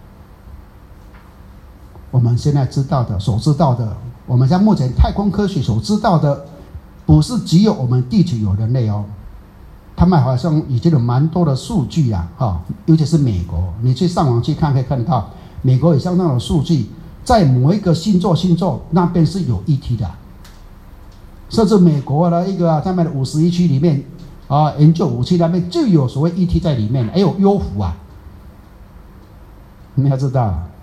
我们现在知道的、所知道的，我们在目前太空科学所知道的，不是只有我们地球有人类哦，他们好像已经有蛮多的数据啊，哈，尤其是美国，你去上网去看，可以看到美国有相当的数据，在某一个星座星座那边是有 E T 的，甚至美国的一个他们的五十一区里面。啊，研究武器那边就有所谓 E T 在里面，还有幽浮啊，你要知道啊。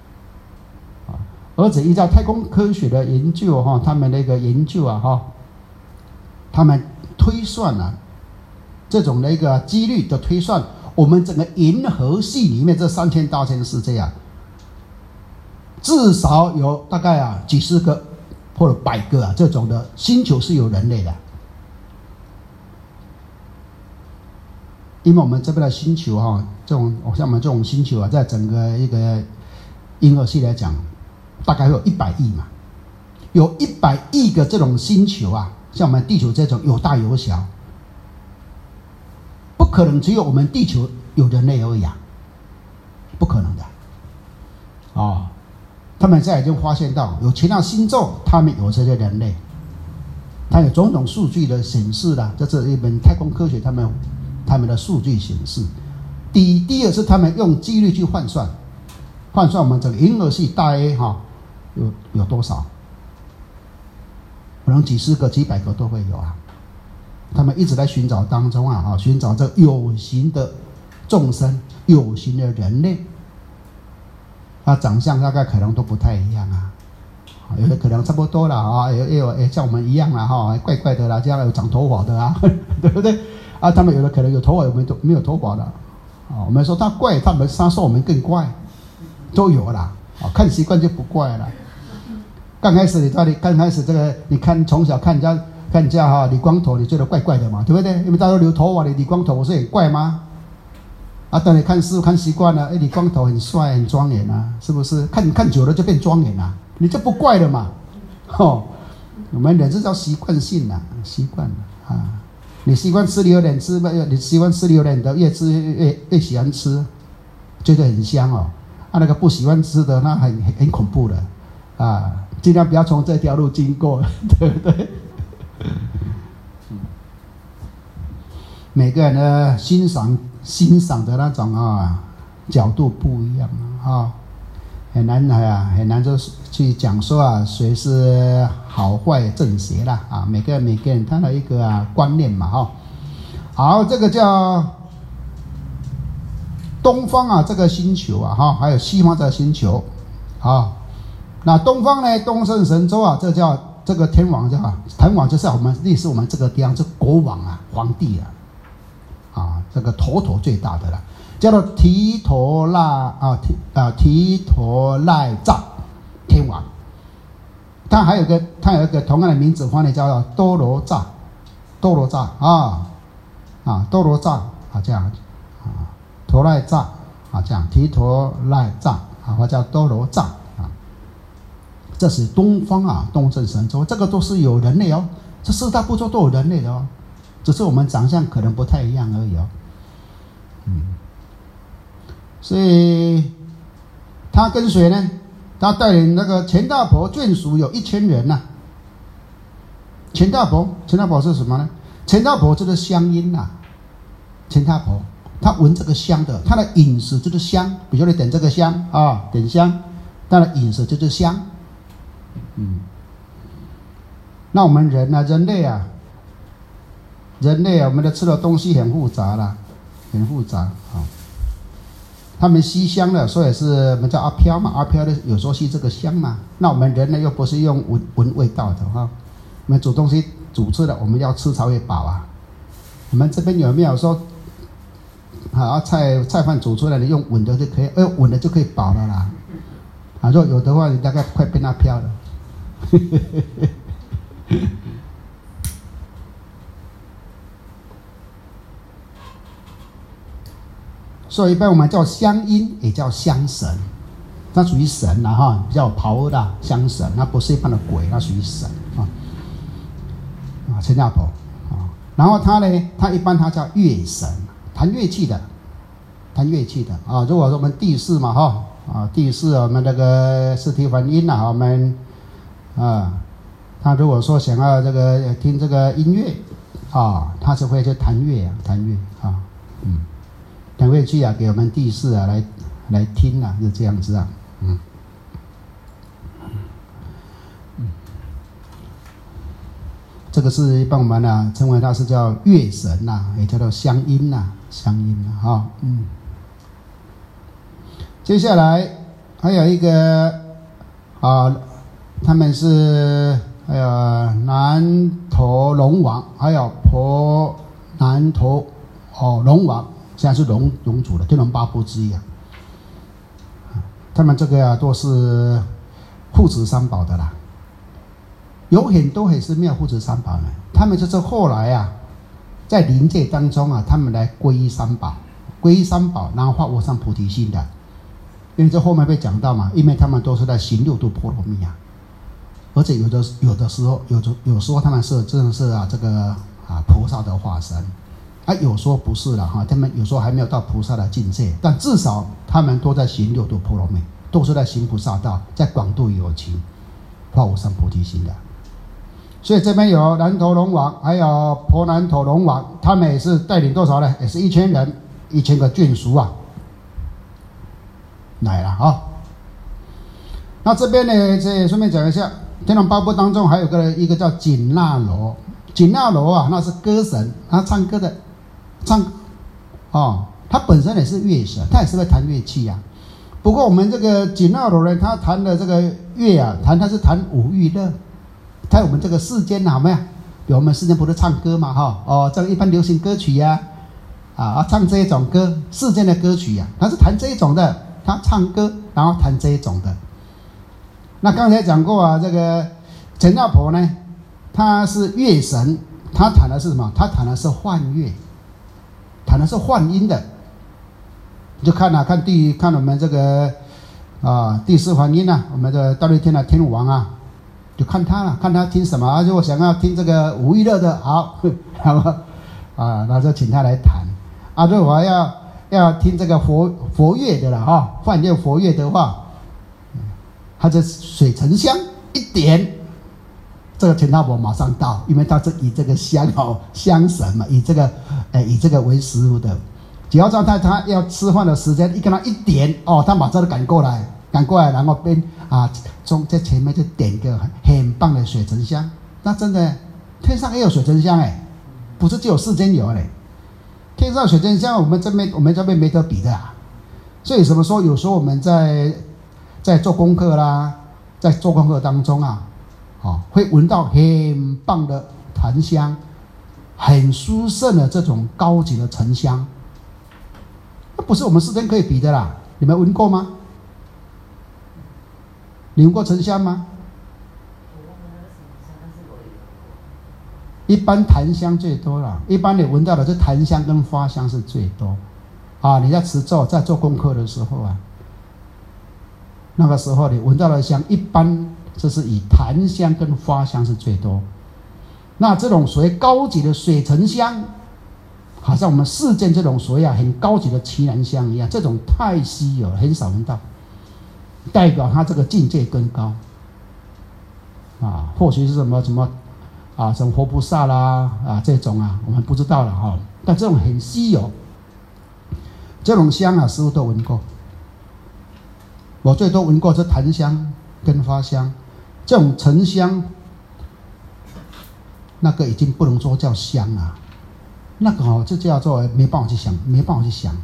而且依照太空科学的研究哈，他们那个研究啊哈，他们推算啊，这种的一个几率的推算，我们整个银河系里面这三千大千世界啊，至少有大概啊几十个或者百个啊这种的星球是有人类的。因为我们这边的星球哈，这种像我们这种星球啊，在整个一个银河系来讲，大概会有一百亿嘛，有一百亿个这种星球啊，像我们地球这种有大有小，不可能只有我们地球有人类而已啊，不可能的。哦，他们现在已经发现到有其他星座，他们有这些人类，它有种种数据的显示啦，这是一本太空科学他们。他们的数据显示，第一，第二是他们用几率去换算，换算我们整个银河系大 A 哈有有多少，可能几十个、几百个都会有啊。他们一直在寻找当中啊，哈，寻找这有形的众生、有形的人类，啊，长相大概可能都不太一样啊，有的可能差不多了啊，也也有像我们一样啦哈，怪怪的啦，这样有长头发的啊，对不对？啊，他们有的可能有头发，有没有没有头发的，啊，我们说他怪，他们他说我们更怪，都有啦，啊，看习惯就不怪了。刚开始你到底刚开始这个，你看从小看人家看人家哈理光头，你觉得怪怪的嘛，对不对？因为大家都留头发，你理光头，我说很怪吗？啊，等你看师傅看习惯了，哎，理光头很帅很庄严啊，是不是？看看久了就变庄严了，你就不怪了嘛，哦，我们人是叫习惯性的，习惯了啊。你习惯吃榴莲吃，你习惯吃榴莲的，越吃越越喜欢吃，觉得很香哦。啊，那个不喜欢吃的，那很很恐怖的，啊，尽量不要从这条路经过，对不对？ 每个人的欣赏欣赏的那种啊角度不一样啊，很难啊很难就去讲说啊谁是好坏正邪啦啊，每个人每个人他的一个啊观念嘛哈。好，这个叫东方啊这个星球啊哈，还有西方这个星球啊。那东方呢，东胜神州啊，这叫这个天王叫天王，就是我们历史我们这个地方这国王啊皇帝啊。啊，这个头头最大的了，叫做提陀赖啊提啊提陀赖藏天王。他还有个他有一个同样的名字翻译叫做多罗藏，多罗藏啊啊多罗藏啊这样啊陀赖藏啊这样提陀赖藏啊或叫多罗藏啊，这是东方啊东胜神州，这个都是有人类哦，这四大部洲都有人类的哦。只是我们长相可能不太一样而已哦，嗯，所以他跟谁呢？他带领那个钱大婆眷属有一千人呐、啊。钱大婆，钱大婆是什么呢？钱大婆就是香烟呐、啊。钱大婆，她闻这个香的，她的饮食就是香，比如说你点这个香啊，点香，她的饮食就是香，嗯。那我们人啊，人类啊。人类啊，我们的吃的东西很复杂啦，很复杂啊。他们吸香的，所以是我们叫阿飘嘛，阿飘的有时候吸这个香嘛。那我们人呢，又不是用闻闻味道的哈。我们煮东西煮吃的，我们要吃才会饱啊。我们这边有没有说，啊菜菜饭煮出来，你用闻的就可以，呃闻的就可以饱了啦。啊，若有的话，你大概快变阿飘了。所以一般我们叫香阴，也叫香神，那属于神啦、啊、哈，比较 power 的香神，那不是一般的鬼，那属于神啊啊，钱大婆啊。然后他呢，他一般他叫乐神，弹乐器的，弹乐器的啊。如果说我们地势嘛哈啊，地势我们那个四体反音呐，我们啊，他如果说想要这个听这个音乐啊，他是会去弹乐啊，弹乐啊，嗯。弹乐器啊，给我们地势啊来来听啊，就这样子啊，嗯，嗯，这个是一般我们呢称为它是叫乐神呐、啊，也叫做香音呐、啊，香音呐、啊，哈、哦，嗯。接下来还有一个啊，他们是还有南头龙王，还有婆南头哦龙王。现在是龙龙族的天龙八部之一啊，他们这个啊都是护持三宝的啦，有很多也是没有护持三宝的，他们就是后来啊，在灵界当中啊，他们来皈依三宝，皈依三宝，然后发无上菩提心的，因为这后面被讲到嘛，因为他们都是在行六度波罗蜜啊，而且有的有的时候有的有时候他们是真的是啊这个啊菩萨的化身。啊，有说不是了哈，他们有时候还没有到菩萨的境界，但至少他们都在行六度波罗蜜，都是在行菩萨道，在广度有情，发无上菩提心的。所以这边有南头龙王，还有婆南头龙王，他们也是带领多少呢？也是一千人，一千个眷属啊，来了啊。那这边呢，这顺便讲一下，天龙八部当中还有个一个叫紧那罗，紧那罗啊，那是歌神，他唱歌的。唱，哦，他本身也是乐神，他也是会弹乐器啊。不过我们这个紧那罗人，他弹的这个乐啊，弹他是弹五欲乐，在我们这个世间好没有？比如我们世间不是唱歌嘛，哈，哦，这个一般流行歌曲呀、啊，啊，唱这一种歌，世间的歌曲呀、啊，他是弹这一种的，他唱歌然后弹这一种的。那刚才讲过啊，这个钱大婆呢，她是乐神，她弹的是什么？她弹的是幻乐。弹的是幻音的，就看啊，看第看我们这个啊第四梵音啊，我们的大律天的天王啊，就看他了，看他听什么。啊、如果想要听这个无欲乐的，好，好吧，啊，那就请他来弹。啊，如果要要听这个佛佛乐的了哈、哦，幻乐佛乐的话，他这水沉香一点， 这个钱大伯马上到，因为他是以这个香哦香神嘛，以这个呃以这个为食物的。只要在他他要吃饭的时间，一跟他一点哦，他马上就赶过来，赶过来，然后边啊从在前面就点个很很棒的水沉香。那真的天上也有水沉香哎，不是只有世间有嘞。天上水沉香我们这边我们这边没得比的啊。所以什么说有时候我们在在做功课啦，在做功课当中啊，哦会闻到很棒的檀香，很殊胜的这种高级的沉香。那不是我们世间可以比的啦，你们闻过吗？你闻过沉香吗？一般檀香最多啦，一般你闻到的是檀香跟花香是最多啊。你在持咒在做功课的时候啊，那个时候你闻到的香一般就是以檀香跟花香是最多。那这种所谓高级的水沉香，好像我们世间这种所谓啊很高级的奇楠香一样，这种太稀有了，很少闻到，代表它这个境界更高啊。或许是什么什么啊，什么活菩萨啦啊这种啊，我们不知道了哈、哦。但这种很稀有，这种香啊，师父都闻过。我最多闻过是檀香跟花香，这种沉香，那个已经不能说叫香啊。那个哦，就叫做没办法去想，没办法去想。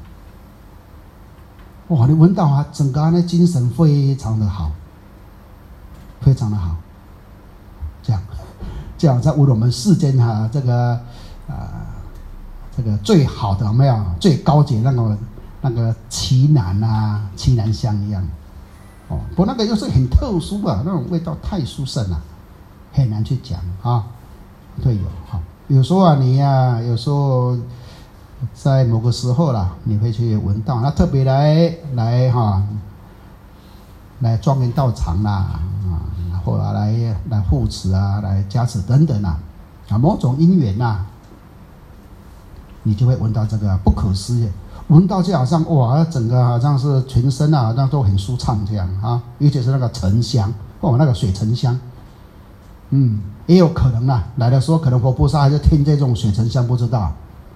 哇，你闻到啊，整个那精神非常的好，非常的好。这样，这样在闻我们世间哈、啊、这个啊、呃、这个最好的有没有最高级那个那个奇楠啊奇楠香一样。哦，不过那个又是很特殊啊，那种味道太殊胜了，很难去讲啊。对，有哈。有时候啊，你呀、啊，有时候在某个时候啦，你会去闻到，那特别来来哈、啊，来庄严道场啦，啊，或者来来护持啊，来加持等等啊，啊，某种因缘呐、啊，你就会闻到这个不可思议，闻到就好像哇，整个好像是全身啊，好像都很舒畅这样啊，尤其是那个沉香，哦，那个水沉香，嗯。也有可能啦，来的时候可能活菩萨还是听这种水沉香，不知道。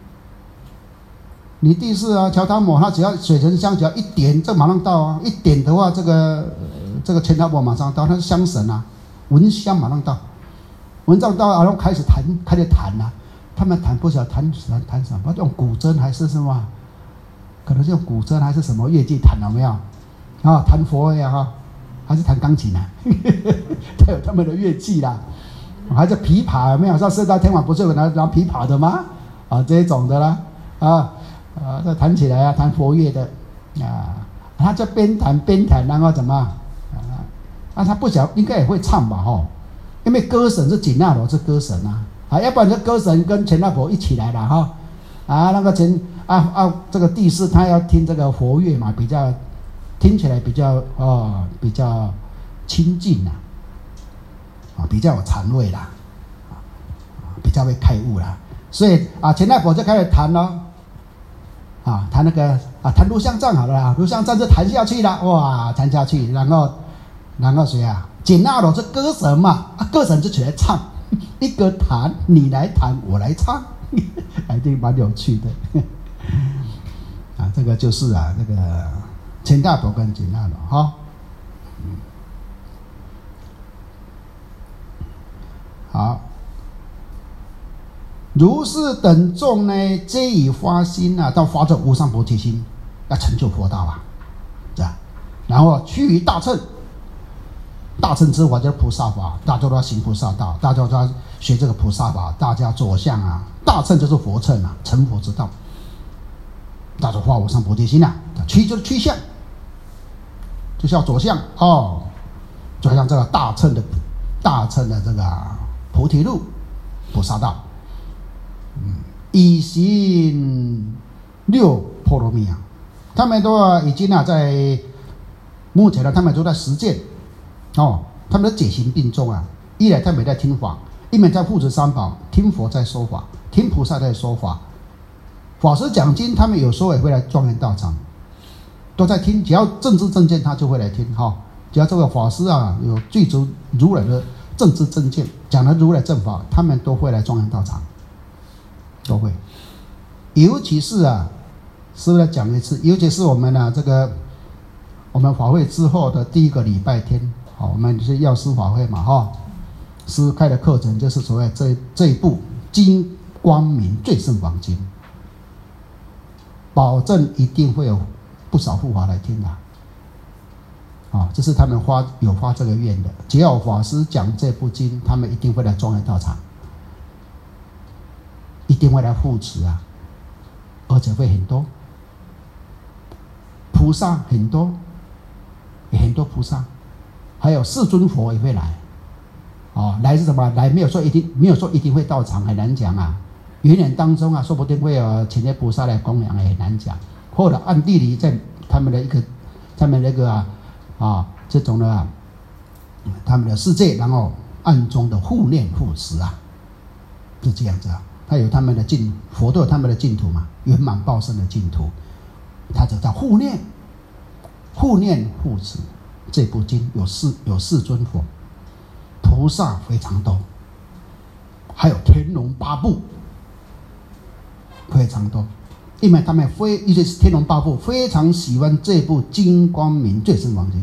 你第四啊，乔达摩他只要水沉香只要一点，这马上到啊！一点的话，这个、呃、这个钱达摩马上到，他是香神啊，闻香马上到，闻上到然后开始弹，开始弹啊。他们弹不晓得弹弹弹什么，用古筝还是什么？可能是用古筝还是什么乐器弹，有没有？啊，弹佛呀哈，还是弹钢琴啊？他有他们的乐器啦。还是琵琶有没有？像四大天王不是有拿拿琵琶的吗？啊，这种的啦，啊啊，这弹起来啊，弹佛乐的啊，他就边弹边弹，然后怎么啊？啊，他不晓应该也会唱吧？吼，因为歌神是紧那罗是歌神啊，啊，要不然这歌神跟钱大伯一起来了哈，啊，那个钱啊啊，这个帝释他要听这个佛乐嘛，比较听起来比较哦比较亲近呐。啊，比较有禅味啦，啊，比较会开悟啦，所以啊，钱大伯就开始弹咯，啊，弹那个啊，弹录像站好了啦，录像站就弹下去了，哇，弹下去，然后，然后谁啊？紧那罗是歌神嘛，啊，歌神就起来唱，一个弹，你来弹，我来唱，还挺蛮有趣的，啊，这个就是啊，这个钱大伯跟紧那罗哈。好，如是等众呢，皆以发心啊，到发这无上菩提心，要成就佛道啊，这样，然后趋于大乘，大乘之法就是菩萨法，大家都要行菩萨道，大家都要学这个菩萨法，大家着相啊，大乘就是佛乘啊，成佛之道，大家发无上菩提心啊，趋就是趋向，就是要着相哦，就像这个大乘的大乘的这个。菩提路，菩萨道，嗯，以行六波罗蜜啊，他们都已经啊在目前呢，他们都在实践哦，他们的解行并重啊。一来他们在听法，一面在护持三宝，听佛在说法，听菩萨在说法。法师讲经，他们有时候也会来庄严道场，都在听。只要正知正见，他就会来听哈、哦。只要这个法师啊有具足如来的政治正见，讲的如来正法，他们都会来中央道场，都会。尤其是啊，师父再讲一次，尤其是我们呢、啊、这个我们法会之后的第一个礼拜天，好，我们是药师法会嘛，哈，师父开的课程就是所谓这这一部《金光明最胜王经》，保证一定会有不少护法来听的。啊，这是他们发有发这个愿的。只要法师讲这部经，他们一定会来中央道场，一定会来护持啊，而且会很多菩萨，很多很多菩萨，还有世尊佛也会来。啊，来是什么？来没有说一定没有说一定会到场，很难讲啊。缘缘当中啊，说不定会有请些菩萨来供养，也很难讲。或者暗地里在他们的一个他们那个啊。啊，这种的、啊、他们的世界，然后暗中的护念护持啊，就这样子啊。他有他们的净佛都有他们的净土嘛，圆满报身的净土，他就叫护念，护念护持。这部经有四有四尊佛，菩萨非常多，还有天龙八部非常多。因为他们非，尤其是天龙八部非常喜欢这部《金光明最胜王经》，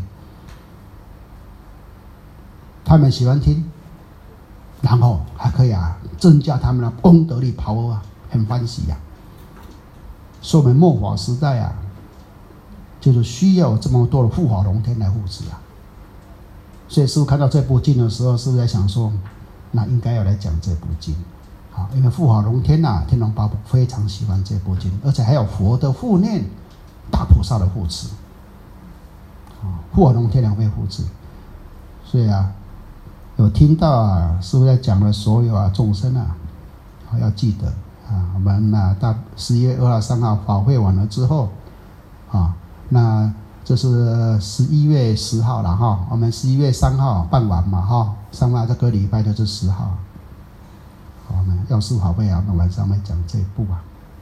他们喜欢听，然后还可以啊增加他们的功德力、power啊，很欢喜呀、啊。所以我们末法时代啊，就是需要这么多的护法龙天来护持啊。所以师父看到这部经的时候，师父在想说，那应该要来讲这部经。啊，因为护法龙天呐、啊，天龙八部非常喜欢这部经，而且还有佛的护念，大菩萨的护持，啊，护法龙天两位护持，所以啊，有听到啊，师父在讲的所有啊众生啊，啊要记得啊，我们啊大十一月二号、三号法会完了之后，啊，那这是十一月十号了哈，我们十一月三号办完嘛哈，三号这个礼拜就是十号。我们药师法会啊，我们晚上会讲这一部啊，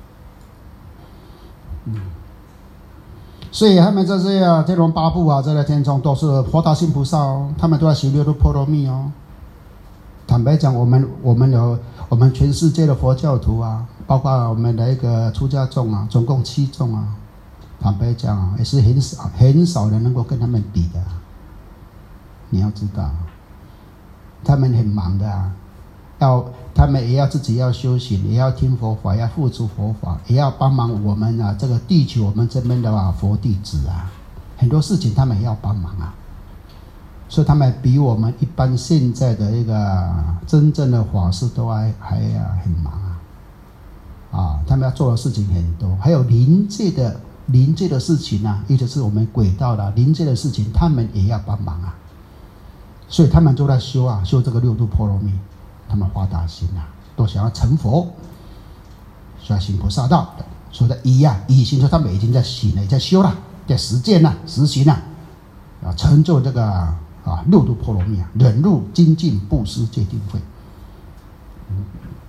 嗯，所以他们这些啊天龙八部啊，这些天众都是佛道性菩萨哦，他们都在修六度波罗蜜哦。坦白讲，我们我们有我们全世界的佛教徒啊，包括我们的一个出家众啊，总共七众啊，坦白讲啊，也是很少很少人能够跟他们比的、啊。你要知道，他们很忙的啊。要他们也要自己要修行，也要听佛法，要付出佛法，也要帮忙我们啊，这个地球我们这边的啊佛弟子啊，很多事情他们也要帮忙啊，所以他们比我们一般现在的一个真正的法师都还还啊很忙啊，啊，他们要做的事情很多，还有临界的临界的事情啊，尤其是我们轨道的临界的事情，他们也要帮忙啊，所以他们都在修啊，修这个六度波罗蜜。他们发大心啊，都想要成佛，想要行菩萨道的，所以的一啊，一心说他们已经在行了，在修了，在实践了，实行了，啊，成就这个啊六度波罗蜜啊，忍辱、精进、布施、戒定慧。嗯，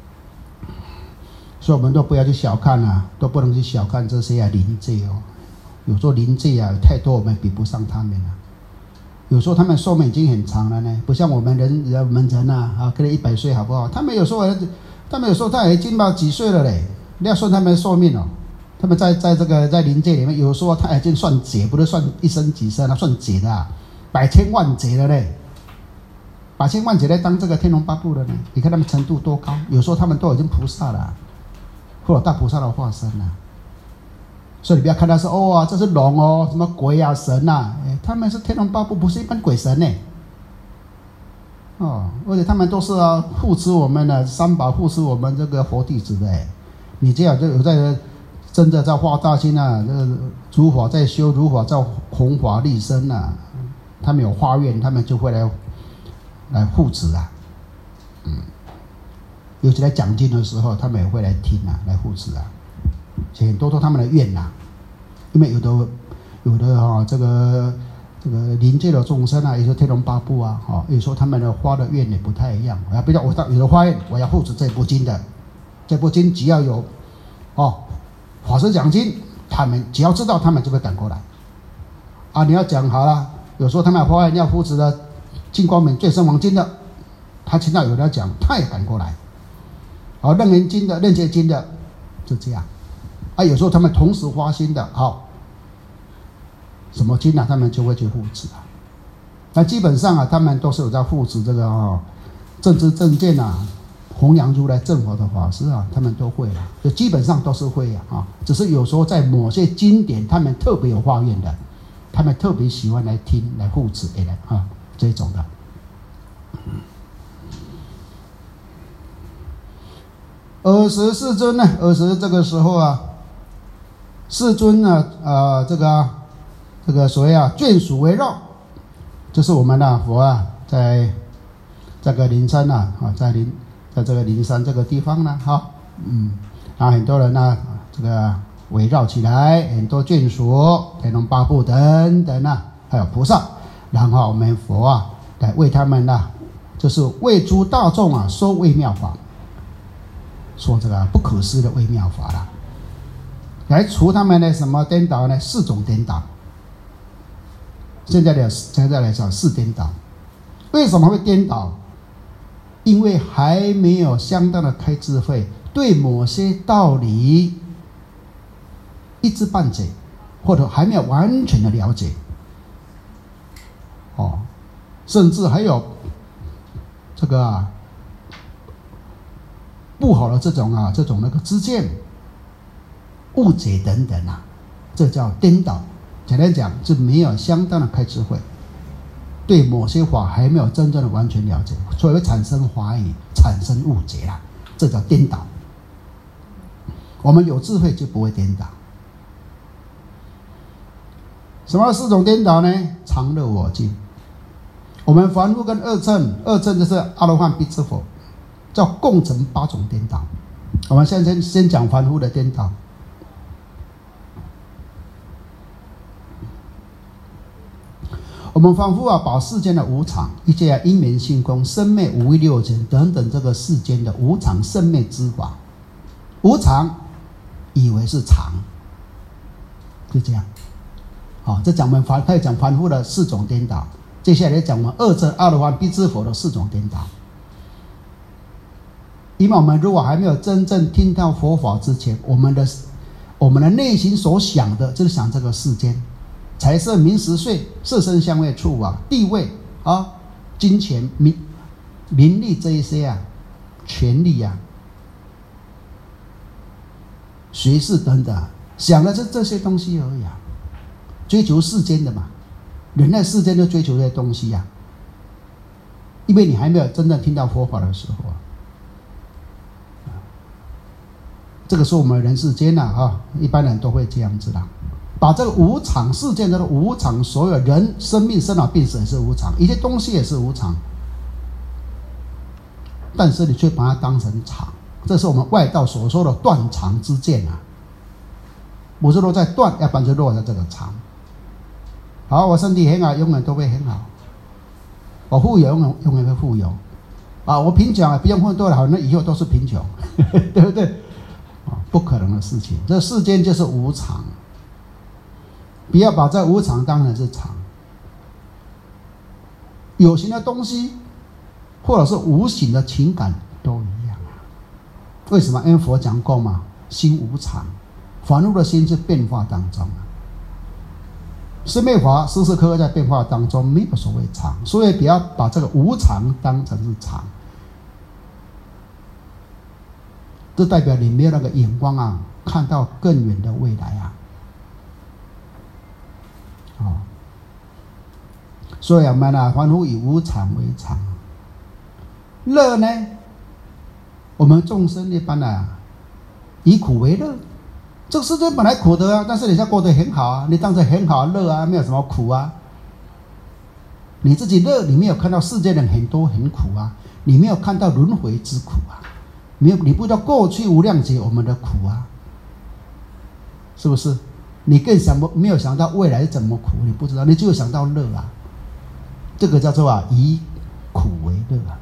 所以我们都不要去小看啊，都不能去小看这些啊临界哦，有时候临界啊太多，我们比不上他们了。有时候他们寿命已经很长了呢，不像我们人人我们人啊，啊，可能一百岁好不好？他们有时候，他们有时候他已经到几岁了嘞？你要算他们的寿命哦。他们在在这个在临界里面，有时候他已经算劫，不是算一生几生，他算劫的啊，百千万劫了嘞，百千万劫来当这个天龙八部的呢。你看他们程度多高，有时候他们都已经菩萨了，或者大菩萨的化身了。所以你不要看他说哦啊，这是龙哦，什么鬼啊神啊，哎，他们是天龙八部，不是一般鬼神呢。哦，而且他们都是啊护持我们的三宝，护持我们这个佛弟子的哎。你这样就有在真的在发大心啊，这个如法在修，如法在弘法利生啊。他们有发愿，他们就会来来护持啊。嗯，尤其在讲经的时候，他们也会来听啊，来护持啊。请多多他们的愿呐、啊，因为有的有的哈、哦，这个这个临界的众生啊，也是天龙八部啊，哈、哦，有时候他们的发的愿也不太一样。啊，比如我有的发愿，我要护持这部经的，这部经只要有哦法师讲经，他们只要知道，他们就会赶过来。啊，你要讲好了，有时候他们发愿要护持的《金光明最胜王经》的， 他听到有人讲，他也赶过来。好，楞严经的、楞伽经的就这样。啊，有时候他们同时发心的，好，什么经啊，他们就会去护持啊。那基本上啊，他们都是有在护持这个哦，正知正见啊，弘扬如来正法的法师啊，他们都会啊，就基本上都是会啊，啊，只是有时候在某些经典，他们特别有发愿的，他们特别喜欢来听、来护持的人啊，这种的。尔时世尊呢，尔时这个时候啊。世尊呢，呃，这个这个所谓啊，眷属围绕，就是我们的佛啊，在这个灵山呐，啊，在灵在这个灵山这个地方呢，哈，嗯，然后很多人呢，这个围绕起来，很多眷属、天龙八部等等啊，还有菩萨，然后我们佛啊，来为他们呢，就是为诸大众啊，说微妙法，说这个不可思的微妙法啦。来除他们的什么颠倒呢？四种颠倒。现在的现在来讲四颠倒，为什么会颠倒？因为还没有相当的开智慧，对某些道理一知半解，或者还没有完全的了解。哦，甚至还有这个、啊、不好的这种啊，这种那个知见。误解等等啊，这叫颠倒。简单讲，是没有相当的开智慧，对某些法还没有真正的完全了解，所以会产生怀疑，产生误解啦，这叫颠倒。我们有智慧就不会颠倒。什么四种颠倒呢？常乐我净。我们凡夫跟二乘，二乘就是阿罗汉辟支佛，叫共成八种颠倒。我们现在先先讲凡夫的颠倒。我们凡夫啊，把世间的无常，一切啊因缘性空、生灭五欲六尘等等这个世间的无常生灭之法，无常以为是常，就这样。好，这讲我们凡开始讲凡夫的四种颠倒，接下来讲我们二乘阿罗汉辟支佛的四种颠倒。因为我们如果还没有真正听到佛法之前，我们的我们的内心所想的就是想这个世间。财色名食睡色身香味触啊，地位啊，金钱名名利这一些啊，权力啊，学识等等，想的是这些东西而已啊，追求世间的嘛，人在世间就追求这些东西啊，因为你还没有真正听到佛法的时候啊，这个是我们人世间啊，啊，一般人都会这样子啦。把这个无常世间的无常，所有人生命生老病死也是无常，一些东西也是无常，但是你却把它当成常，这是我们外道所说的断常之见啊，不是落在断，要不然就落在这个常。好，我身体很好，永远都会很好；我富有，永远永远会富有。啊，我贫穷啊，不用混多了好，那以后都是贫穷，对不对？啊，不可能的事情。这世间就是无常。不要把这无常当成是常，有形的东西或者是无形的情感都一样啊。为什么？因为佛讲过嘛，心无常，凡夫的心是变化当中啊。生灭法时时刻刻在变化当中，没有所谓常，所以不要把这个无常当成是常，这代表你没有那个眼光啊，看到更远的未来啊。哦，所以我们啊，凡夫以无常为常。乐呢，我们众生一般啊，以苦为乐。这个世界本来苦的啊，但是你现在过得很好啊，你当成很好乐啊，没有什么苦啊。你自己乐，你没有看到世界人很多很苦啊，你没有看到轮回之苦啊，没有，你不知道过去无量劫我们的苦啊，是不是？你更想不没有想到未来怎么苦，你不知道，你只有想到乐啊，这个叫做啊以苦为乐啊。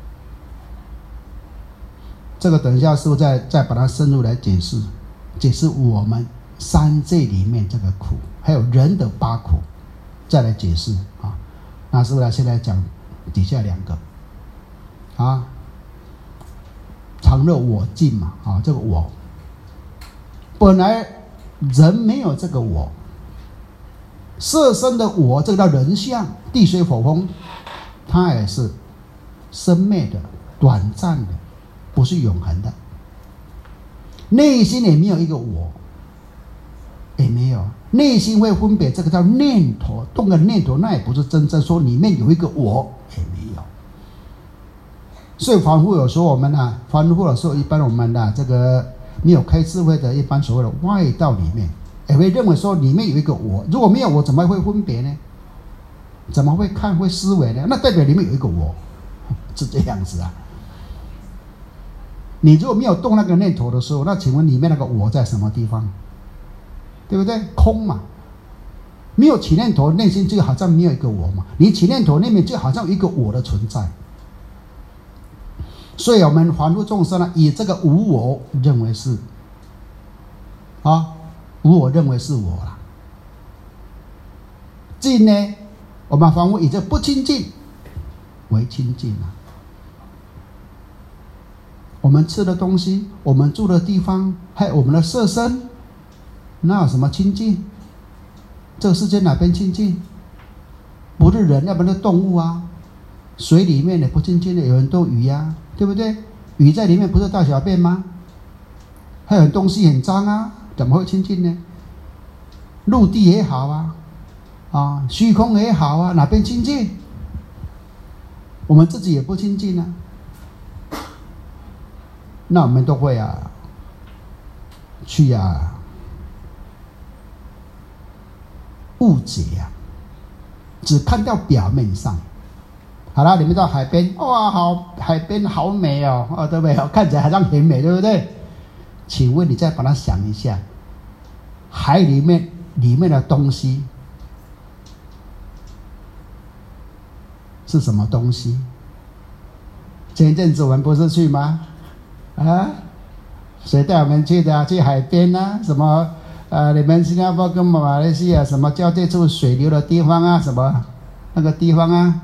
这个等一下师父再再把它深入来解释，解释我们三界里面这个苦，还有人的八苦，再来解释啊。那师父来现在讲底下两个。 啊，常乐我净嘛，啊，这个我，本来人没有这个我，色身的我，这个叫人相，地水火风，它也是生灭的、短暂的，不是永恒的。内心也没有一个我，也没有。内心会分别，这个叫念头，动个念头，那也不是真正说里面有一个我，也没有。所以凡夫有时候我们啊，凡夫的时候，一般我们的、啊、这个没有开智慧的，一般所谓的外道里面，也会认为说里面有一个我，如果没有我，怎么会分别呢？怎么会看会思维呢？那代表里面有一个我，是这样子啊。你如果没有动那个念头的时候，那请问里面那个我在什么地方？对不对？空嘛，没有起念头，内心就好像没有一个我嘛。你起念头那边就好像有一个我的存在。所以我们凡夫众生呢，以这个无我认为是啊，无我认为是我了。净呢，我们凡夫以这不清净为清净啊。我们吃的东西，我们住的地方，还有我们的色身，那有什么清净？这个世界哪边清净？不是人，要不然是动物啊。水里面的不清净的，有很多鱼啊，对不对？鱼在里面不是大小便吗？还有东西很脏啊，怎么会清净呢？陆地也好啊，啊，虚空也好啊，哪边清净？我们自己也不清净啊。那我们都会啊，去啊，误解啊，只看到表面上。好了，你们到海边，哇，好，海边好美哦，哦，对不对？看起来好像很美，对不对？请问你再把它想一下，海里面里面的东西是什么东西？前一阵子我们不是去吗？啊，谁带我们去的啊？去海边啊？什么？呃，你们新加坡跟马来西亚什么交界处水流的地方啊？什么那个地方啊？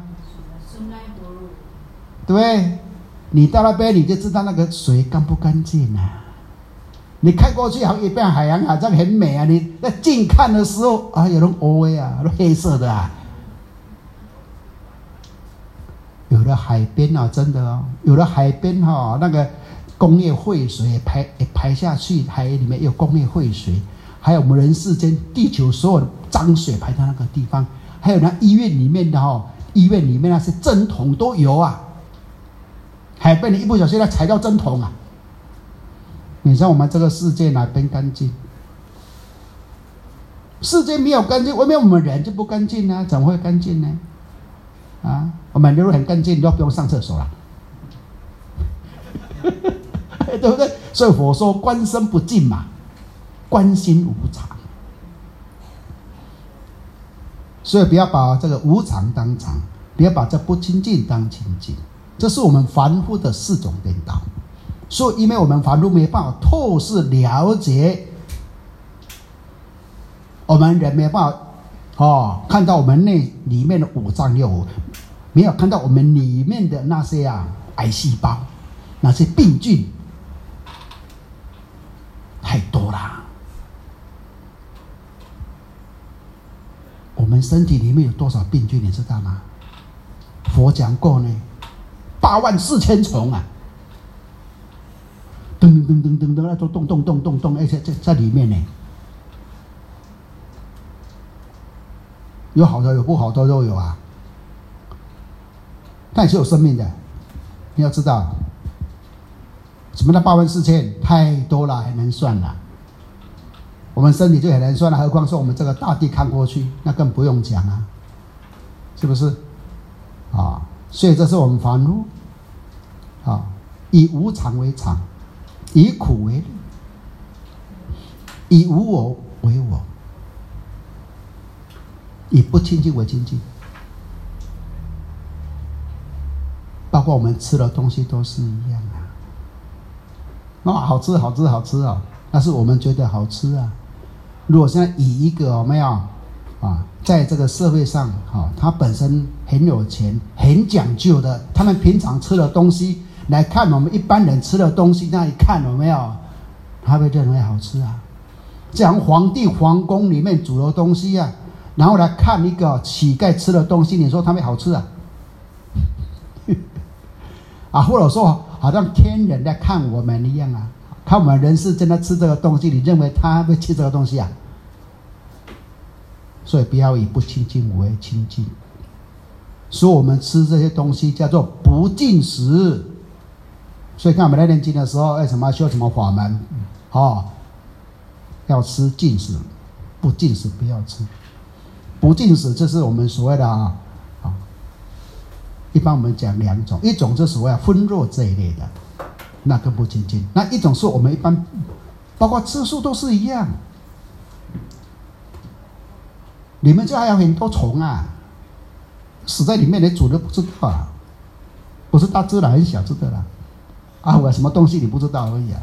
对，你到那边你就知道那个水干不干净啊。你看过去好像一片海洋好像很美啊，你在近看的时候啊，有人乌的啊，都黑色的啊。有的海边啊，真的哦，有的海边哈、哦，那个工业废水也排也排下去，海里面有工业废水，还有我们人世间地球所有的脏水排到那个地方，还有那医院里面的哈、哦，医院里面那些针筒都有啊。海边你一不小心要踩到针筒啊！你像我们这个世界哪边干净？世界没有干净，为什么我们人就不干净呢？怎么会干净呢？啊，我们如果很干净，你都不用上厕所了，对不对？所以佛说观身不净嘛，观心无常。所以不要把这个无常当常，不要把这不清净当清净。这是我们凡夫的四种颠倒，所以因为我们凡夫没办法透视了解，我们人没办法哦看到我们内里面的五脏六腑，没有看到我们里面的那些啊癌细胞，那些病菌太多啦。我们身体里面有多少病菌，你知道吗？佛讲过呢。八万四千重啊！噔噔噔噔噔，那都动动动动动，而且在在里面呢，有好的有不好的都有啊。它也是有生命的，你要知道，什么叫八万四千？太多了，很难算了。我们身体就很难算了，何况是我们这个大地看过去，那更不用讲啊，是不是？啊。所以这是我们凡夫啊，以无常为常，以苦为乐，以无我为我，以不清净为清净。包括我们吃的东西都是一样啊。哦，好吃好吃好吃啊，那是我们觉得好吃啊。如果现在以一个有没有啊，在这个社会上啊，他本身很有钱，很讲究的，他们平常吃的东西来看我们一般人吃的东西，那一看有没有，他会认为好吃啊。这样皇帝皇宫里面煮的东西啊，然后来看一个乞丐吃的东西，你说他们好吃啊？啊，或者说好像天人在看我们一样啊，看我们人世间在吃这个东西，你认为他会吃这个东西啊？所以不要以不亲近为亲近。说我们吃这些东西叫做不进食。所以看我们在念经的时候，为什么要修什么法门？哦，要吃进食，不进食不要吃。不进食，这是我们所谓的啊，啊，一般我们讲两种，一种就是所谓的荤肉这一类的，那更不亲近；那一种是我们一般，包括吃素都是一样。里面就还有很多虫啊，死在里面，你煮都不知道啊，不是大只的，很小只的啦，啊，我什么东西你不知道而已啊。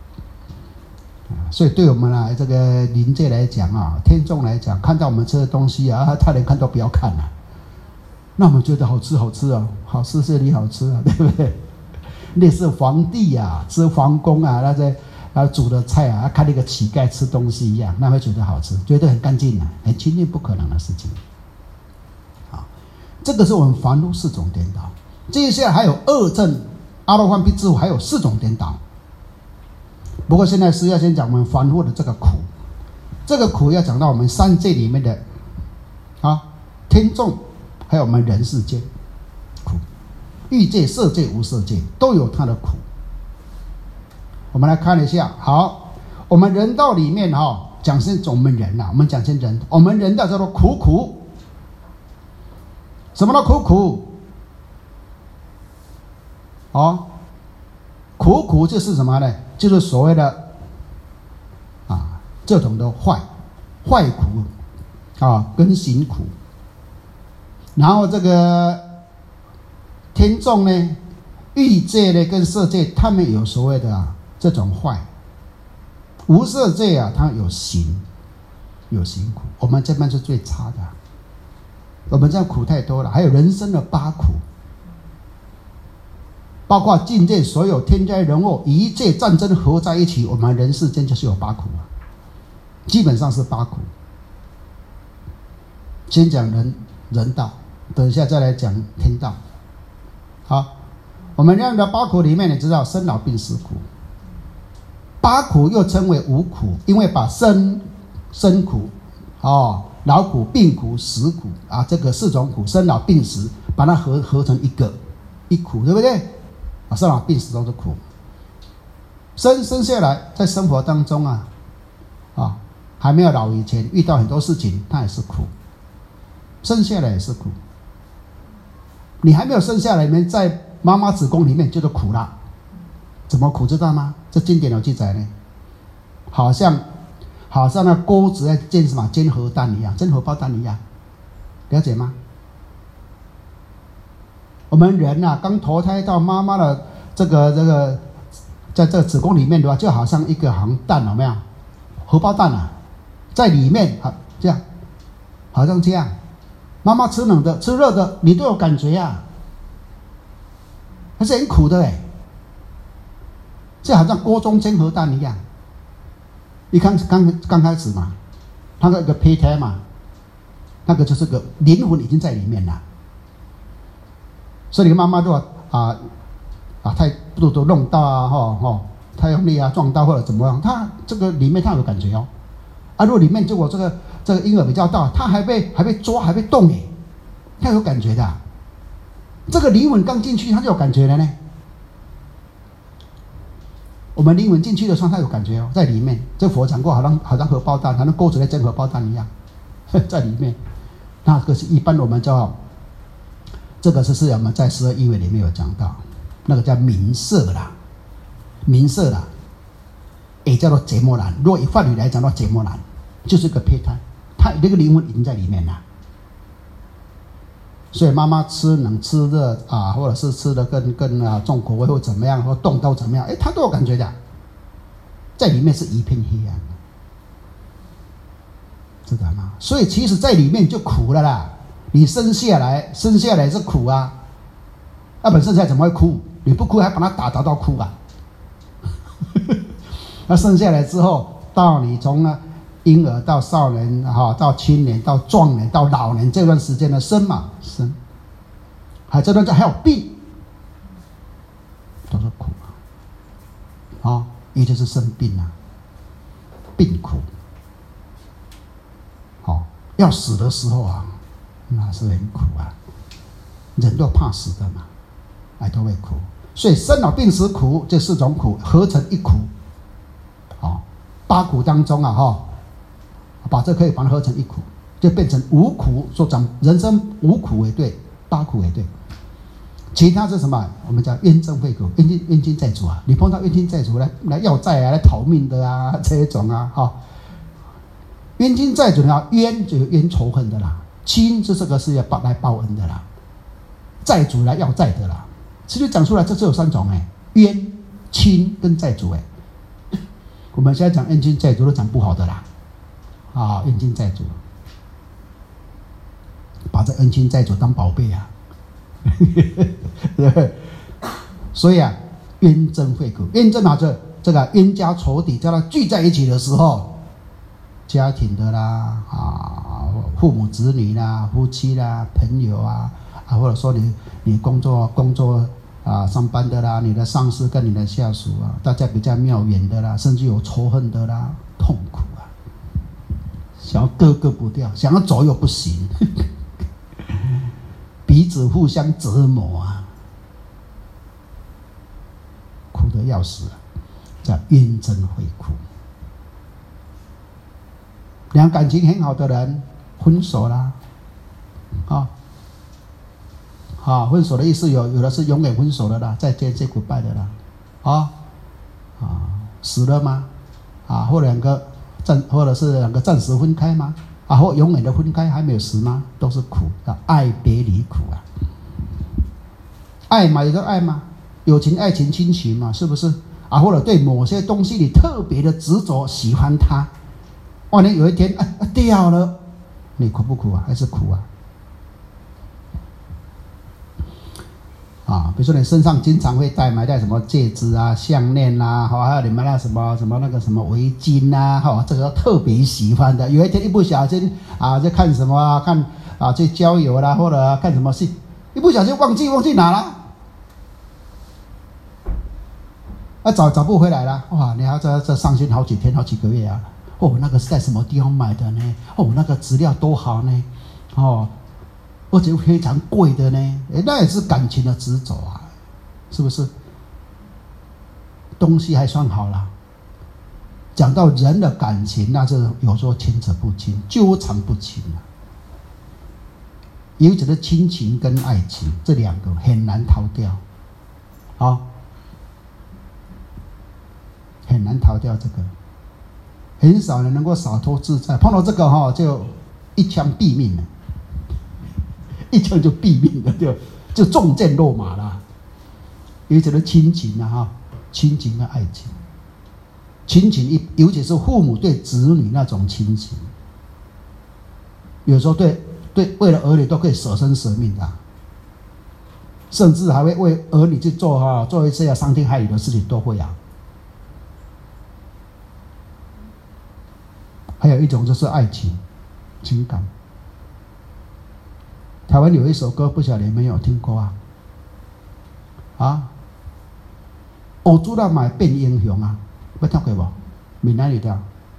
所以对我们来这个灵界来讲啊，天众来讲，看到我们吃的东西啊，他连看都不要看啊，那我们觉得好吃好吃啊，好吃是你好吃啊，对不对？类似皇帝啊，吃皇宫啊，那些啊煮的菜啊，看那个乞丐吃东西一样，那会觉得好吃，觉得很干净啊，很清净，不可能的事情。好，这个是我们凡夫四种颠倒。接下来还有二正阿罗汉辟支佛，还有四种颠倒。不过现在是要先讲我们凡夫的这个苦，这个苦要讲到我们三界里面的啊天众，还有我们人世间苦，欲界、色界、无色界都有它的苦。我们来看一下，好，我们人道里面哈、哦，讲是我们人呐、啊，我们讲成人，我们人道叫做苦苦，什么叫苦苦？哦，苦苦就是什么呢？就是所谓的啊这种的坏坏苦啊跟行苦，然后这个天众呢，欲界呢跟色界，他们有所谓的啊这种坏，无色界啊它有行有行苦，我们这边是最差的，我们这样苦太多了，还有人生的八苦。包括境界所有天灾人祸一切战争合在一起，我们人世间就是有八苦啊，基本上是八苦。先讲人人道，等一下再来讲天道。好，我们这样的八苦里面，你知道生老病死苦，八苦又称为五苦，因为把生生苦、哦老苦、病苦、死苦啊这个四种苦，生老病死，把它合合成一个一苦，对不对？啊，生老病死都是苦。生生下来，在生活当中啊，啊，还没有老以前，遇到很多事情，它也是苦。生下来也是苦。你还没有生下来，你们在妈妈子宫里面就是苦了。怎么苦知道吗？这经典有记载呢。好像，好像那钩子在煎什么煎荷蛋一样，煎荷包蛋一样，了解吗？我们人呐、啊，刚投胎到妈妈的这个这个，在这个子宫里面的话，就好像一个行蛋，有没有？荷包蛋啊，在里面啊，这样，好像这样。妈妈吃冷的、吃热的，你都有感觉啊，还是很苦的哎。这好像锅中煎荷蛋一样。你看刚刚开始嘛，那个一个胚胎嘛，那个就是个灵魂已经在里面了。所以你妈妈如果啊啊太不都弄到啊哈哈太用力啊撞到或者怎么样，他这个里面他有感觉哦。啊，如果里面结果这个这个婴儿比较大，他还被还被抓还被动诶，他有感觉的、啊。这个灵魂刚进去他就有感觉了呢。我们灵魂进去的时候他有感觉哦，在里面。这佛讲过，好像好像荷包蛋，好像钩子在蒸荷包蛋一样，在里面。那个是一般我们叫。这个是是我们在十二义位里面有讲到，那个叫冥色啦，冥色啦，也叫做结魔兰。如果以梵语来讲，到结魔兰就是个胚胎，它那个灵魂已经在里面了。所以妈妈吃冷吃热啊，或者是吃的更更啊重口味或怎么样，或动刀怎么样，哎，她都有感觉的，在里面是一片黑暗。 知道吗？所以其实在里面就苦了啦。你生下来，生下来是苦啊，那本生下来怎么会哭？你不哭还把他打打到哭啊？那生下来之后，到你从呢婴儿到少年哈，到青年到壮年到老年这段时间的生嘛生，还这段还有病，都是苦啊，啊，也就是生病啊，病苦。好，要死的时候啊，那是很苦啊，人都怕死的嘛，哎，都会苦。所以生老病死苦这四种苦合成一苦，好，八苦当中啊哈，把这可以把它合成一苦，就变成五苦，说讲人生五苦为对，八苦为对。其他是什么？我们叫冤憎会苦，冤亲冤亲债主啊！你碰到冤亲债主来来要债啊，来讨命的啊，这一种啊，哈。冤亲债主呢，冤就有冤仇恨的啦，亲就这个是要报来报恩的啦，债主来要债的啦。其实讲出来，这只有三种哎，冤、亲跟债主哎。我们现在讲冤亲债主都讲不好的啦，啊，冤亲债主，把这冤亲债主当宝贝啊。对，所以啊，冤憎会苦，冤憎啊，这这个冤家仇敌，叫他聚在一起的时候，家庭的啦，啊，父母子女啦，夫妻啦，朋友啊，啊，或者说你你工作工作啊，上班的啦，你的上司跟你的下属啊，大家比较妙远的啦，甚至有仇恨的啦，痛苦啊，想要割割不掉，想要走又不行。彼此互相折磨啊，苦得要死啊，叫冤憎会苦。两感情很好的人分手啦，啊，啊，分手的意思有有的是永远分手的啦，再见 say goodbye 的啦，啊啊，死了吗？啊，或两个暂或者是两个暂时分开吗？啊，或永远的分开还没有死吗？都是苦的，爱别离苦啊。爱嘛，也就爱嘛，友情、爱情、亲情嘛，是不是？啊，或者对某些东西你特别的执着，喜欢它，万一有一天啊啊掉了，你苦不苦啊？还是苦啊？啊，比如说你身上经常会戴买戴什么戒指啊、项链啊，好，还有你买那什么什么那个什么围巾啊，哈，这个特别喜欢的。有一天一不小心啊，在看什么啊，看啊去郊游啦，或者看什么戏，一不小心忘记忘记拿了，啊找找不回来了，哇！你还要这这伤心好几天、好几个月啊。哦，那个是在什么地方买的呢？哦，那个质量多好呢，哦。而且非常贵的呢，那也是感情的执着啊，是不是？东西还算好啦，讲到人的感情，那是有时候牵扯不清，纠缠不清啊。尤其是亲情跟爱情这两个很难逃掉，啊，很难逃掉这个，很少人能够洒脱自在，碰到这个哈、哦、就一枪毙命了。一枪就毙命了，就就中箭落马了。尤其是亲情啊，哈，亲情跟爱情，亲情一，尤其是父母对子女那种亲情，有时候对对为了儿女都可以舍身舍命的、啊，甚至还会为儿女去做哈、啊、做一些伤天害理的事情都会啊。还有一种就是爱情情感。台湾有一首歌，不晓得你们有听过啊？啊，黑猪仔嘛变英雄啊，有听过不？闽南语的。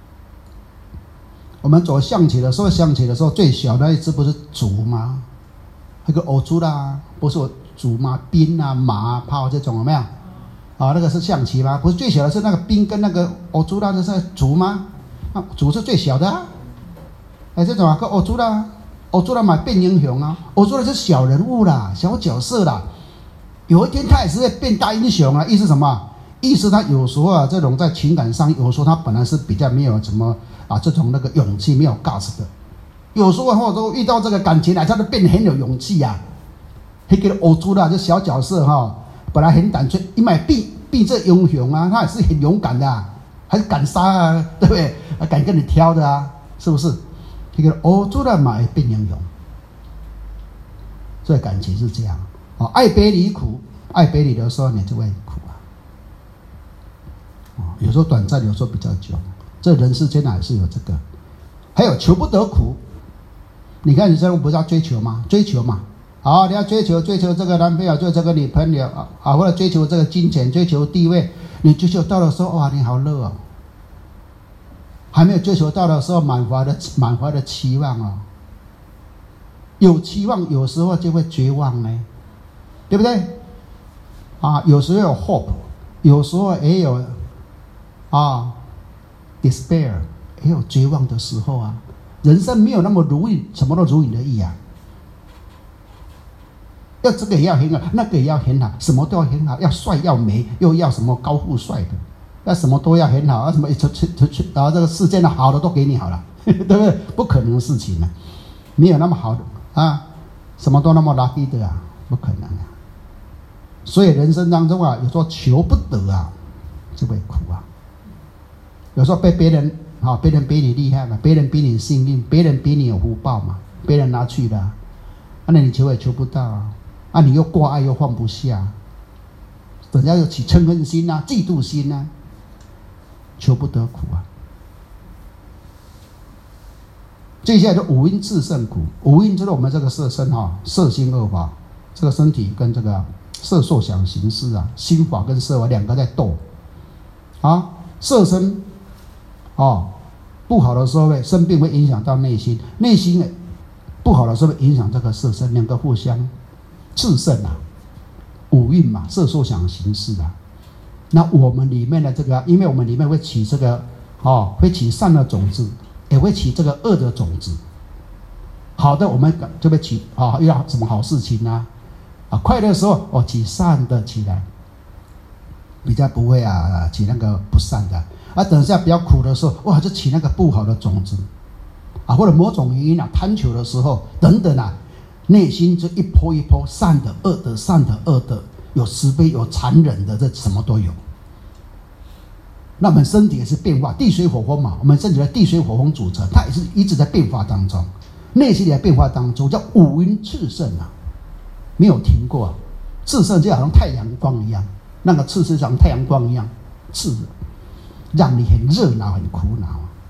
我们走象棋的时候，象棋的时候最小的一只不是卒吗？那个黑猪啦，不是卒吗？兵啊、马啊、炮这种有没有？啊，那个是象棋吗？不是最小的是那个兵跟那个黑猪啦，这是卒吗？啊，卒是最小的啊。哎，这种啊，个黑猪啦。我做了嘛变英雄啊！我做的是小人物啦，小角色啦。有一天他也是会变大英雄啊！意思什么？意思他有时候啊，这种在情感上，有时候他本来是比较没有什么啊，这种那个勇气没有 guts 的。有时候或者说遇到这个感情来，他就变得很有勇气啊。那个欧洲的这小角色哈、哦，本来很胆怯，一买变变这英雄啊，他也是很勇敢的、啊，还是敢杀啊，对不对？敢跟你挑的啊，是不是？ 这个恶做了嘛会变英雄，所以感情是这样。哦，爱别离苦，爱别离的时候你就会苦啊。哦，有时候短暂，有时候比较久。这人世间还是有这个，还有求不得苦。你看你这种不是要追求吗？追求嘛，好，你要追求追求这个男朋友，追求这个女朋友啊，啊，或者追求这个金钱，追求地位。你追求到的时候，哇，你好乐哦。还没有追求到的时候，满怀的满怀的期望哦。有期望，有时候就会绝望呢，对不对？啊，有时候有 hope， 有时候也有啊 despair， 也有绝望的时候啊。人生没有那么如意，什么都如你的意啊。要这个也要很好，那个也要很好，什么都要很好，要帅要美，又要什么高富帅的，要什么都要很好，啊什么出出出出啊，这个世界的好的都给你好了，对不对？不可能的事情呢、啊，没有那么好的啊，什么都那么 lucky 的啊，不可能啊。所以人生当中啊，有时候求不得啊，就会苦啊。有时候被别人啊，别人比你厉害嘛，别人比你幸运，别人比你有福报嘛，别人拿去了、啊，那你求也求不到啊。啊，你又挂碍又放不下，人家又起嗔恨心啊、嫉妒心啊，求不得苦啊。接下来就五阴炽盛苦，五阴就是我们这个色身哈、啊，色心二法，这个身体跟这个色受想行识啊，心法跟色法两个在斗啊。色身哦不好的时候，生病会影响到内心，内心不好的时候会影响这个色身，两个互相。炽盛啊，五蕴嘛，色受想行识啊。那我们里面的这个，因为我们里面会起这个，哦，会起善的种子，也会起这个恶的种子。好的，我们就会起啊，遇到什么好事情啊，啊，快乐的时候哦，起善的起来，比较不会啊起那个不善的。啊，等一下比较苦的时候，哇，就起那个不好的种子，啊，或者某种原因啊，贪求的时候等等啊。内心就一波一波，善的、恶的，善的、恶的，有慈悲，有残忍的，这什么都有。那我们身体也是变化，地水火风嘛，我们身体的地水火风组成，它也是一直在变化当中，内心的变化当中，叫五阴炽盛啊，没有停过啊。炽盛就好像太阳光一样，那个炽是像太阳光一样炽，让你很热闹、很苦恼。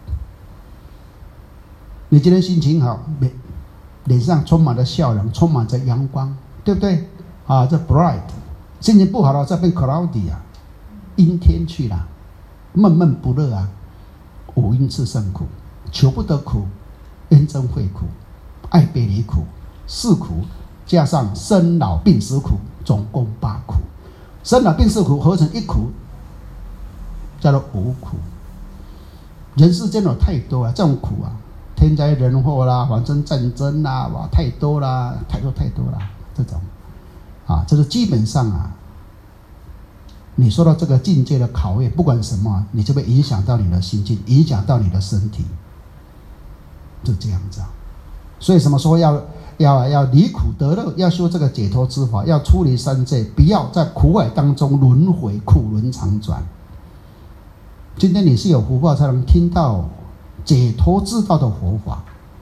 你今天心情好，没？脸上充满了笑容，充满着阳光，对不对？啊，这 bright。心情不好了，这变 cloudy 啊，阴天去了，闷闷不乐啊。五阴炽盛苦，求不得苦，冤憎会苦，爱别离苦，四苦，加上生老病死苦，总共八苦。生老病死苦合成一苦，叫做五苦。人世间有太多啊，这种苦啊。天灾人祸啦，反正战争啦，哇，太多啦，太多太多啦，这种，啊，这是基本上啊，你受到这个境界的考验，不管什么，你就会影响到你的心境，影响到你的身体，就这样子啊。所以什么说要要要离苦得乐，要修这个解脱之法，要出离三界，不要在苦海当中轮回，苦轮常转。今天你是有福报才能听到解脱之道的佛法，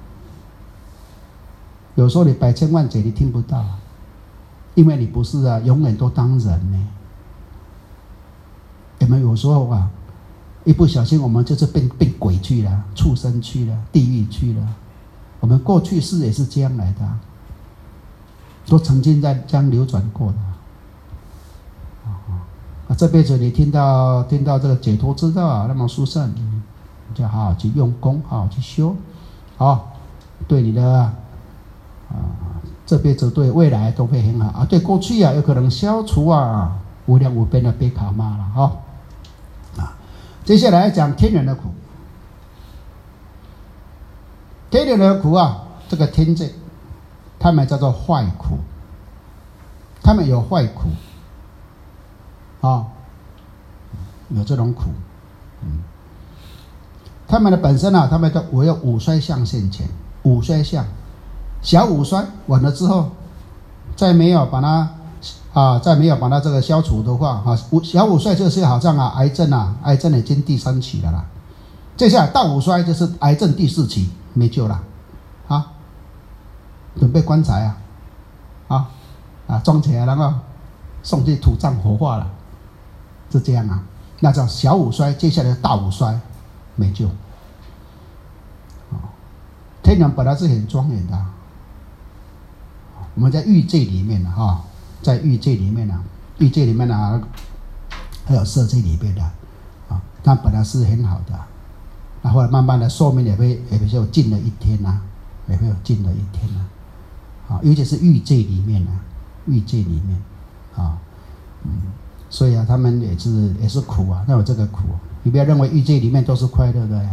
有时候你百千万劫你听不到，因为你不是啊，永远都当人呢。我们有时候啊，一不小心我们就是变变鬼去了，畜生去了，地狱去了。我们过去世也是这样来的、啊，都曾经在这样流转过的。啊，这辈子你听到听到这个解脱之道啊，那么殊胜。就好好去用功，好好去修，好，对你的啊、呃、这辈子对未来都会很好啊。对过去啊，有可能消除啊无量无边的悲卡嘛了哈啊。接下来讲天人的苦，天人的苦啊，这个天界，他们叫做坏苦，他们有坏苦啊，有这种苦，嗯。他们的本身啊，他们的我有五衰相现前，五衰相，小五衰完了之后，再没有把它啊，再没有把它这个消除的话啊，小五衰就是好像啊，癌症啊，癌症已经第三期了啦，接下来大五衰就是癌症第四期，没救了准备棺材啊，啊啊装起来，然后送去土葬火化了，是这样啊。那叫小五衰，接下来大五衰，没救。天人本来是很庄严的、啊，我们在欲界里面呢、啊，在欲界里面呢、啊，欲界里面呢、啊，还有色界里面的，啊，它本来是很好的、啊，然后慢慢的寿命也会也会有近了一天呐、啊，也会有近了一天呐、啊，啊，尤其是欲界里面呢、啊，欲界里面，啊，嗯，所以啊，他们也是也是苦啊，那有这个苦，你不要认为欲界里面都是快乐的。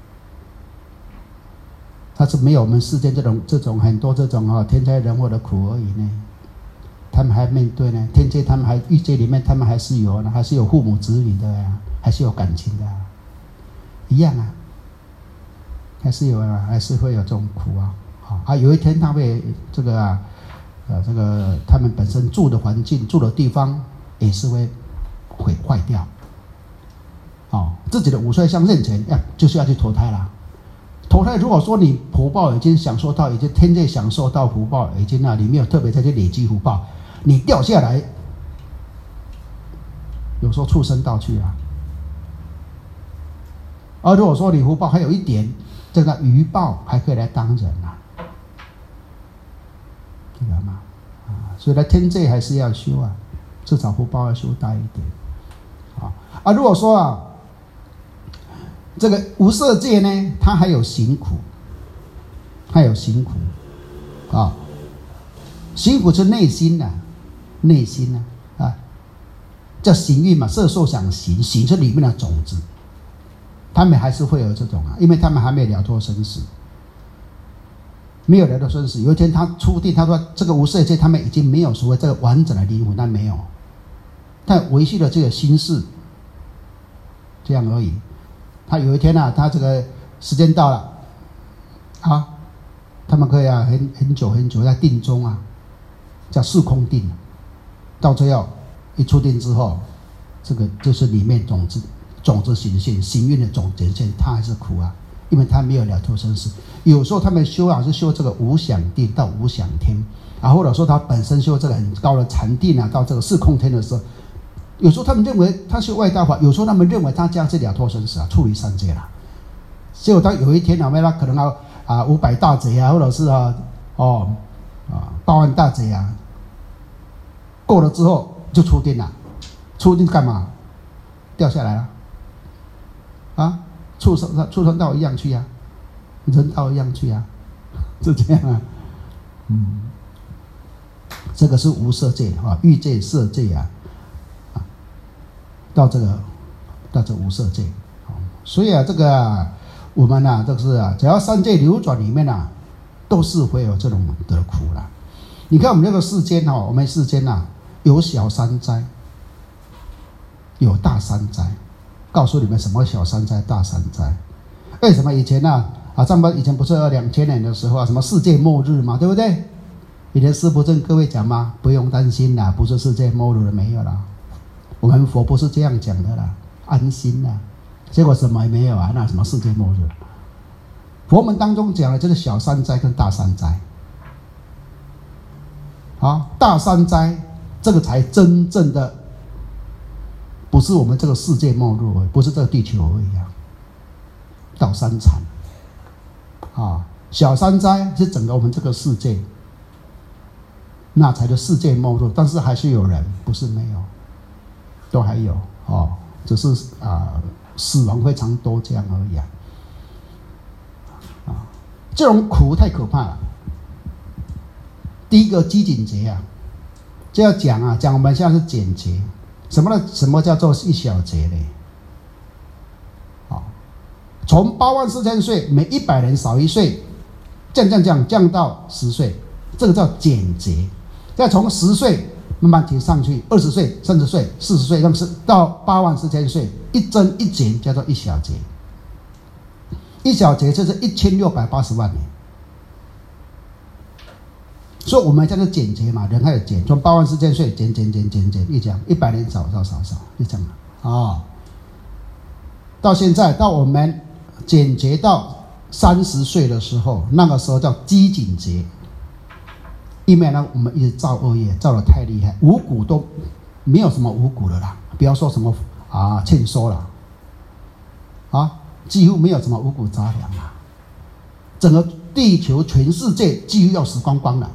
它是没有我们世间这种这种很多这种啊天灾人祸的苦而已呢，他们还面对呢，天界他们还欲界里面他们还是有呢，还是有父母子女的呀、啊，还是有感情的、啊，一样啊，还是有啊，还是会有这种苦啊，啊，有一天他会这个啊，呃，这个他们本身住的环境住的地方也是会毁坏掉，哦，自己的五衰相认前要就是要去投胎啦。投胎，如果说你福报已经享受到，已经天界享受到福报，已经啊，你没有特别再去累积福报，你掉下来，有时候畜生道去啊。而如果说你福报还有一点，这个余报还可以来当人啊，明白吗？啊，所以呢，天界还是要修啊，至少福报要修大一点啊。啊，如果说啊。这个无色界呢，它还有行苦，还有行苦，啊，行苦是内心的、啊，内心呢、啊，啊，叫行运嘛，色受想行，行是里面的种子，他们还是会有这种啊，因为他们还没有了脱生死，没有了脱生死。有一天他出定，他说这个无色界他们已经没有所谓这个完整的灵魂，但没有，但维系了这个心事，这样而已。他有一天啊，他这个时间到了，啊，他们可以啊，很很久很久在定中啊，叫四空定，到最后一出定之后，这个就是里面种子种子行现行运的种子现，他还是苦啊，因为他没有了脱生死。有时候他们修啊是修这个无想定到无想天，啊，或者说他本身修这个很高的禅定啊，到这个四空天的时候。有时候他们认为他是外道法，有时候他们认为他将是了脱生死啊，处离三界了。结果他有一天啊，他可能要啊五百大贼啊，或者是啊哦啊八万大贼啊，过了之后就出定了，出定干嘛？掉下来了，啊，畜生畜生道一样去啊，人道一样去啊，就这样啊，嗯，这个是无色界啊，欲界、色界啊。到这个，到这无色界，所以啊，这个啊我们啊，这个是啊，只要三界流转里面啊，都是会有这种的苦啦。你看我们这个世间哈、哦，我们世间呐、啊，有小三灾，有大三灾。告诉你们什么小三灾、大三灾？为什么以前呢？啊，咱们以前不是两千年的时候啊，什么世界末日嘛，对不对？以前师父跟各位讲嘛，不用担心啦，不是世界末日了，没有啦。我们佛不是这样讲的啦，安心啦。结果什么也没有啊，那什么世界末日？佛门当中讲的就是小三灾跟大三灾。啊，大三灾这个才真正的不是我们这个世界末日而已，不是这个地球而已啊。到三禅啊，小三灾是整个我们这个世界，那才是世界末日。但是还是有人，不是没有。都还有哦，只是啊、呃，死亡非常多这样而已啊。啊，这种苦太可怕了。第一个机警劫啊，就要讲啊，讲我们现在是减劫，什么呢？什么叫做一小劫呢？啊，从八万四千岁，每一百人少一岁，降降降降到十岁，这个叫减劫。再从十岁。慢慢提上去，二十岁、三十岁、四十岁，让是到八万四千岁，一增一减叫做一小劫。一小劫就是一千六百八十万年。所以我们叫做减劫嘛，人还有减，从八万四千岁减减减减减，一讲一百年少少少少，就这样啊、哦。到现在到我们减劫到三十岁的时候，那个时候叫机警劫。 因为呢，我们一直造恶业，造得太厉害，五谷都没有什么五谷了啦，不要说什么啊欠收了，啊，几乎没有什么五谷杂粮了，整个地球全世界几乎要死光光了。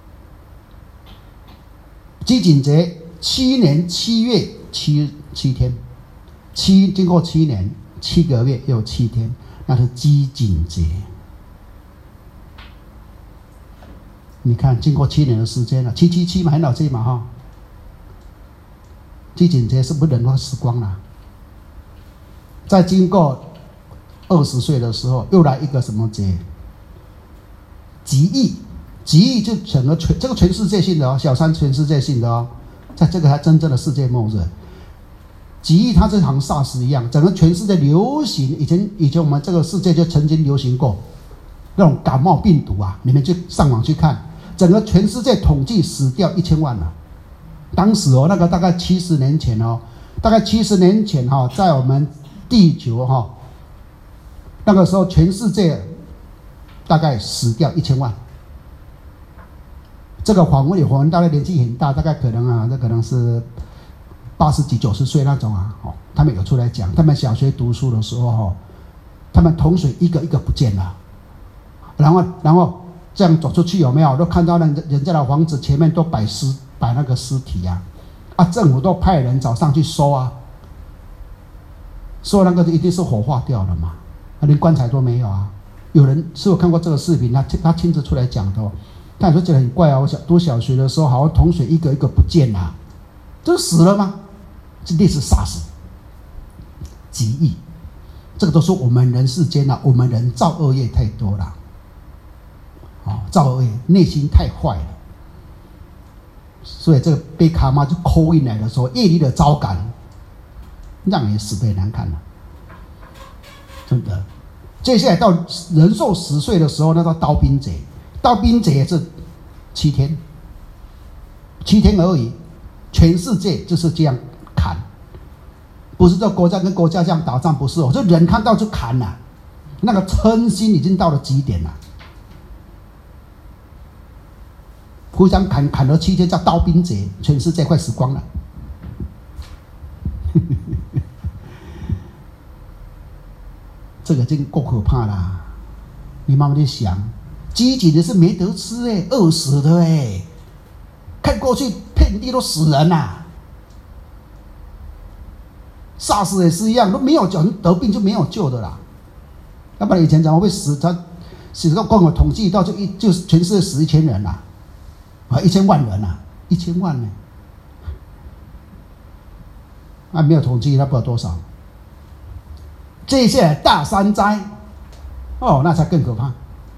基警节七年七月七七天，七经过七年七个月又七天，那是基警节。你看，经过七年的时间了，七七七嘛，很老记嘛哈。基警节是不是人都死光了？再经过二十岁的时候，又来一个什么节？极易。极易就整个全这个全世界性的哦，小三全世界性的哦，在这个还真正的世界末日。极易它就像 SARS 一样，整个全世界流行，以前以前我们这个世界就曾经流行过那种感冒病毒啊，你们去上网去看，整个全世界统计死掉一千万了。当时哦，那个大概七十年前哦，大概七十年前哈、哦，在我们地球哈、哦，那个时候全世界大概死掉一千万。这个访问里，访问大概年纪很大，大概可能啊，这可能是八十几、九十岁那种啊。哦，他们有出来讲，他们小学读书的时候，哦，他们同学一个一个不见了，然后，然后这样走出去有没有？都看到人人家的房子前面都摆尸，摆那个尸体啊，啊，政府都派人早上去收啊，收那个一定是火化掉了嘛，啊，连棺材都没有啊。有人是有看过这个视频，他他亲自出来讲的哦。他说觉得很怪啊！我小读小学的时候，好像同学一个一个不见了、啊，这死了吗？这类似 SARS、极易，这个都是我们人世间啊，我们人造恶业太多了，哦，造恶业内心太坏了，所以这个被卡妈就扣进来的时候，业力的招感，让人死得难看了，真的。接下来到人寿十岁的时候，那叫刀兵节。刀兵节也是七天，七天而已，全世界就是这样砍，不是说国家跟国家这样打仗，不是哦，就人看到就砍了、啊，那个嗔心已经到了极点了，互相砍砍了七天叫刀兵节，全世界快死光了。这个已经够可怕啦！你慢慢去想。基警的是没得吃哎，饿死的哎，看过去遍地都死人呐、啊。SARS 也是一样，都没有救，得病就没有救的啦。要不然以前怎么会死？他死到光有统计到就一就全世界死一千人啦，啊一千万人啦，一千万呢，啊没有统计，他不知道多少。接下来大山灾，哦那才更可怕。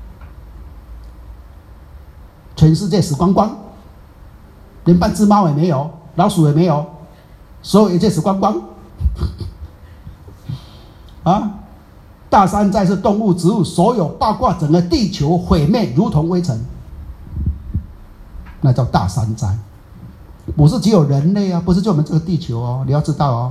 全世界死光光，连半只猫也没有，老鼠也没有，所有一切死光光。啊，大山灾是动物、植物，所有包括整个地球毁灭，如同微尘，那叫大山灾。不是只有人类啊，不是就我们这个地球哦，你要知道哦。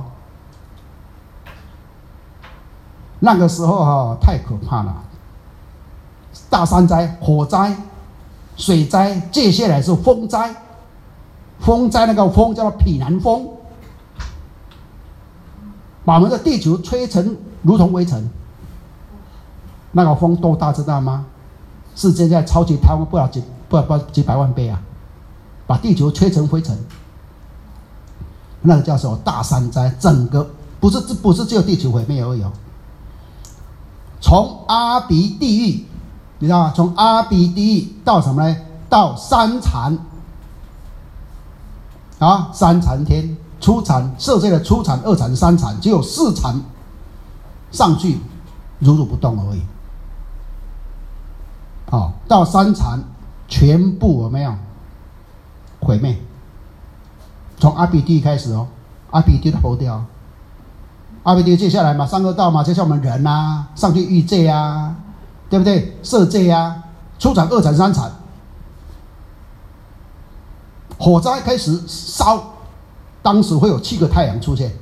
那个时候哦，太可怕了，大山灾、火灾。水灾，接下来是风灾，风灾那个风叫做彼南风，把我们的地球吹成如同微尘。那个风多大知道吗？是现在超级台湾不了几不不几百万倍啊，把地球吹成灰尘。那个叫什么大山灾？整个不是不是只有地球毁灭而已哦，从阿鼻地狱。你知道吗？从阿鼻地狱到什么呢？到三禅啊，三禅天初禅，世界的初禅、二禅、三禅，只有四禅上去如如不动而已。哦，到三禅全部有没有毁灭？从阿鼻地狱开始哦，阿鼻地狱都剥掉，阿鼻地狱接下来嘛，三恶道嘛，就像我们人啊，上去欲界啊。对不对？色界啊，初禅、二禅、三禅，火灾开始烧，当时会有七个太阳出现，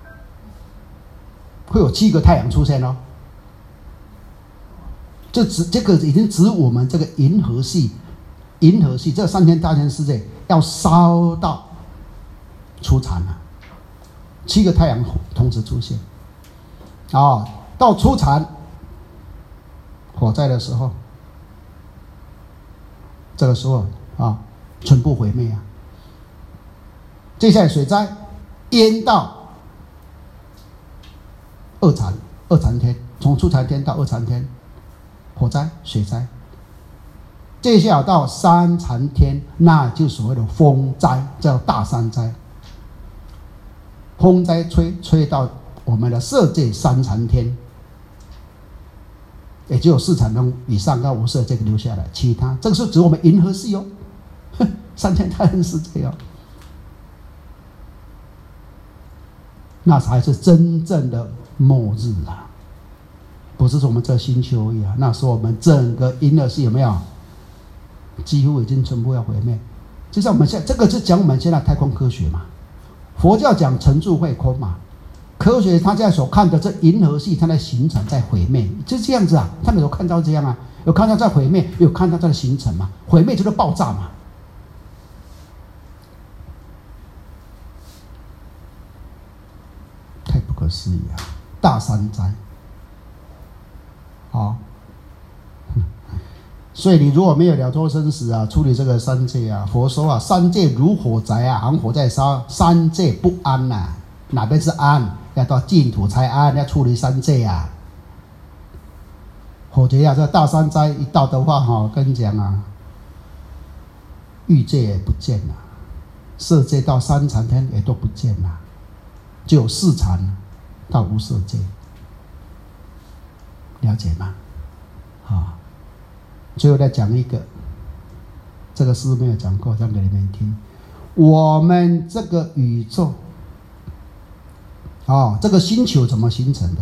会有七个太阳出现哦。这指这个已经指我们这个银河系银河系这三千大千世界要烧到出产了，七个太阳同时出现，啊、哦，到出产火灾的时候，这个时候啊，全部毁灭啊。接下来水灾淹到二禅二禅天，从出禅天到二禅天，火灾水灾。接下来到三禅天，那就所谓的风灾，叫大山灾。风灾吹吹到我们的色界三禅天，也只有四禅中以上跟无色这个留下来，其他这个是指我们银河系哦，三千大千世界哦，那才是真正的末日啊！不是说我们这星球而已啊，那是我们整个银河系有没有？几乎已经全部要毁灭。就像我们现在这个是讲我们现在太空科学嘛，佛教讲成住坏空嘛，科学他现在所看的这银河系它在形成在毁灭，就是这样子啊。他们有看到这样啊，有看到在毁灭，有看到在形成嘛，毁灭就是爆炸嘛。太不可思议啊！大山灾，好、哦。所以你如果没有了脱生死啊，处理这个三界啊，佛说啊，三界如火宅啊，行火在烧，三界不安呐、啊。哪边是安？要到净土才安，要处理三界啊。否则啊，这大山灾一到的话，哈、哦，跟你讲啊，欲界也不见了，色界到三禅天也都不见了，只有四禅到无色界，了解吗？啊、哦。最后再讲一个，这个诗没有讲过，讲给你们听。我们这个宇宙，哦，这个星球怎么形成的？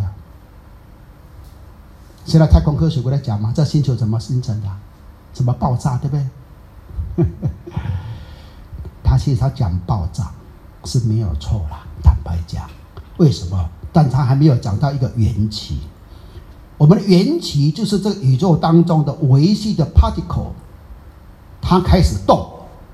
现在太空科学不在讲嘛，这星球怎么形成的？怎么爆炸，对不对？他其实他讲爆炸是没有错啦，坦白讲，为什么？但他还没有讲到一个缘起。我们的缘起就是这个宇宙当中的微细的 particle， 它开始动，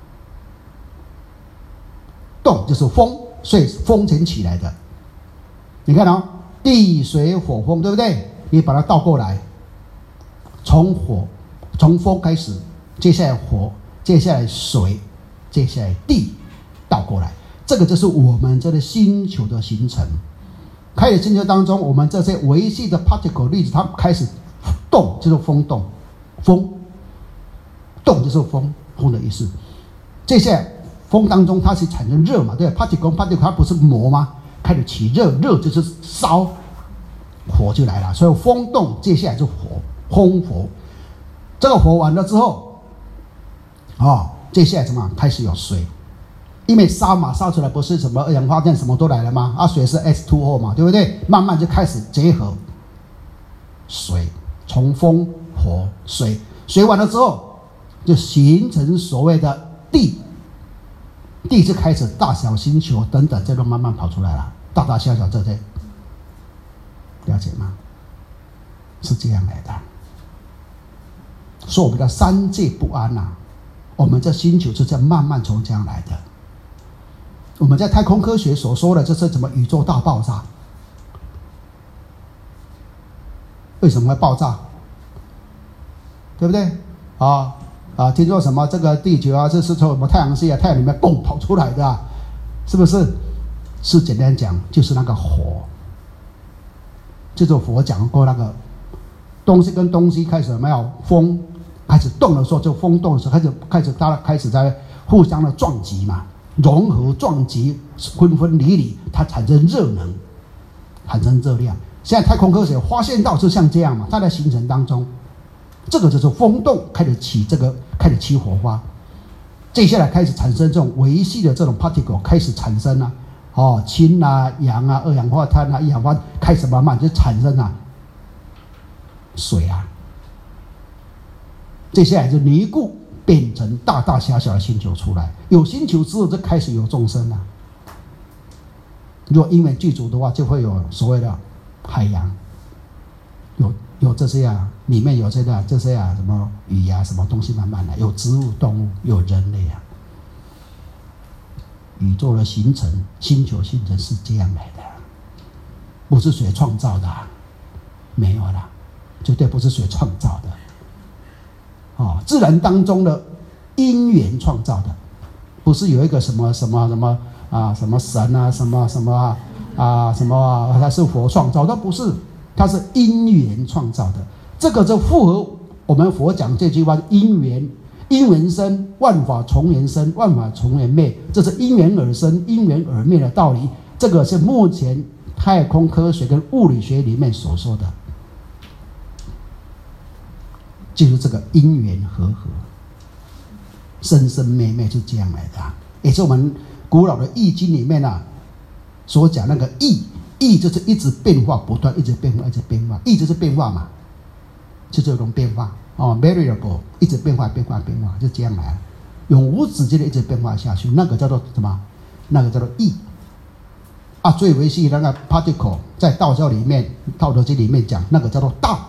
动就是风，所以风尘起来的。你看哦，地水火风，对不对？你把它倒过来，从火，从风开始，接下来火，接下来水，接下来地，倒过来，这个就是我们这个星球的形成。开始星球当中，我们这些微细的 particle 粒子，它开始动，就是风动，风动就是风，风的意思。接下来风当中，它是产生热嘛，对吧 ？particle particle 它不是膜吗？开始起热，热就是烧，火就来了。所以风动，接下来是火，烘火。这个火完了之后，啊、哦，接下来什么？开始有水。因为烧嘛，烧出来不是什么二氧化碳什么都来了吗？啊，水是 H 二 O 嘛，对不对？慢慢就开始结合水，从风、火、水，水完了之后，就形成所谓的地，地就开始大小星球等等，这都慢慢跑出来了，大大小小这些，了解吗？是这样来的。所以我们的三界不安呐、啊，我们这星球是这样慢慢从这样来的。我们在太空科学所说的，这是什么宇宙大爆炸？为什么会爆炸？对不对？啊啊！听说什么这个地球啊，这是从什么太阳系啊，太阳里面蹦跑出来的、啊，是不是？是简单讲，就是那个火，就是佛讲过那个东西跟东西开始有没有风开始动的时候，就风动的时候开始开始它开始在互相的撞击嘛。融合撞击，分分离离，它产生热能，产生热量。现在太空科学发现到是像这样嘛，它在形成当中，这个就是风动开始起这个开始起火花，接下来开始产生这种微细的这种 particle 开始产生啊，哦，氢啊、氧啊、二氧化碳啊、一氧化碳开始慢慢就产生啊水啊，接下来就凝固。变成大大小小的星球出来，有星球之后就开始有众生了。如果因缘具足的话，就会有所谓的海洋，有有这些啊，里面有这个、啊、这些啊，什么鱼啊，什么东西慢慢来，有植物、动物，有人类啊。宇宙的形成，星球形成是这样来的，不是谁创造的、啊，没有啦，绝对不是谁创造的。哦，自然当中的因缘创造的，不是有一个什么什么什么啊，什么神啊，什么什么啊啊什么啊，他是佛创造的，不是，他是因缘创造的。这个就符合我们佛讲这句话：因缘。因缘生，万法从缘生，万法从缘灭，这是因缘而生，因缘而灭的道理。这个是目前太空科学跟物理学里面所说的，就是这个因缘和合，生生灭灭是这样来的、啊，也是我们古老的易经里面啊所讲那个易，易就是一直变化不断，一直变化，一直变化，易就是变化嘛，就这种变化。哦 ，variable 一直变化，变化，变化，就这样来了，永无止境的一直变化下去，那个叫做什么？那个叫做意啊。最维系那个 particle， 在道教里面，道德经里面讲，那个叫做道，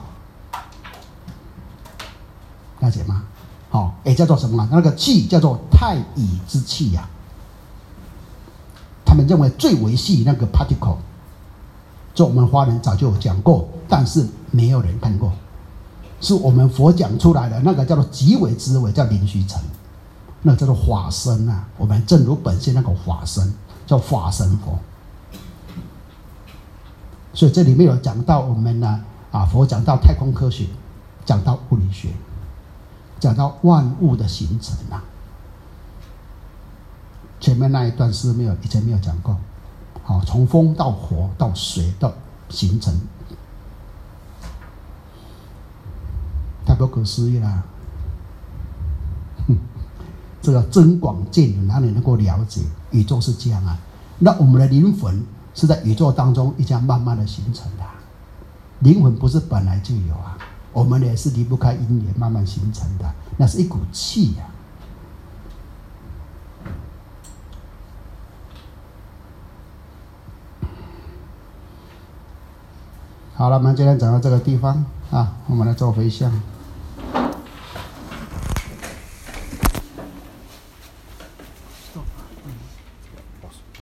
了解吗？好、哦，也叫做什么？那个气叫做太乙之气呀、啊。他们认为最维系那个 particle， 就我们华人早就有讲过，但是没有人看过。是我们佛讲出来的，那个叫做极微之微，叫灵虚尘，那个叫做法身啊。我们正如本性那个法身，叫法身佛。所以这里面有讲到我们呢，啊，佛讲到太空科学，讲到物理学，讲到万物的形成啊。前面那一段是没有，以前没有讲过。好，从风到火到水到形成。太不可思议啦！这个增广见闻，哪里能够了解宇宙是这样啊？那我们的灵魂是在宇宙当中一家慢慢的形成的、啊，灵魂不是本来就有啊，我们也是离不开因缘慢慢形成的，那是一股气呀、啊。好了，我们今天讲到这个地方啊，我们来做回向。